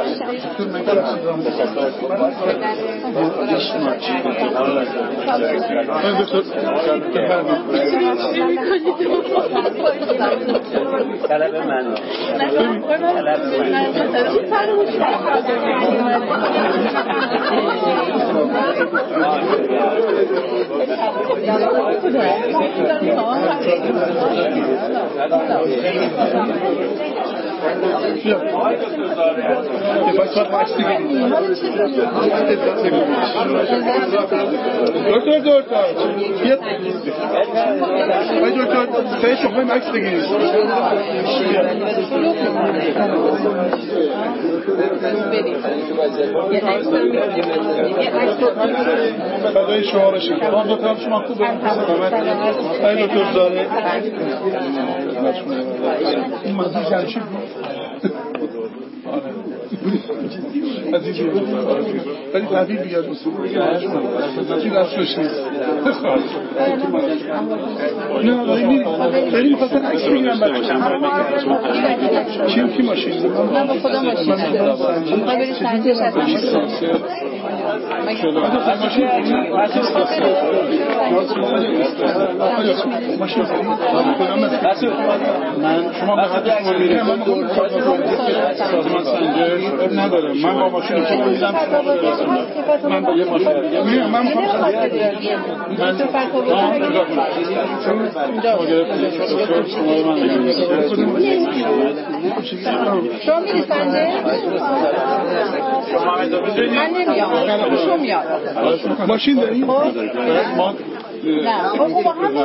طلب من دکتر شما مکس بگیرید برای شما باشید دکتر شما خوبه ای دکتر زاده این منظور جمشید عزیزی ولی طبیب بیاد نجید از شوش نیست نه خیلی میخواستن عکس بگیرم بچه کی ماشین؟ من با خدا ماشین ندارم ما بری سنجش از ماشین من شما به حد شما میرم من سنجش ندارم من با ماشین خودم میدم من با یه ماشین دیگه میرم من شما میری سنجش؟ من نمیام شما میاد ماشین داری؟ نه خب با هم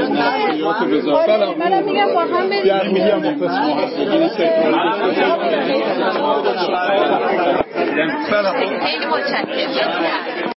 منم میگم با هم بریم میگم خیلی متشکرم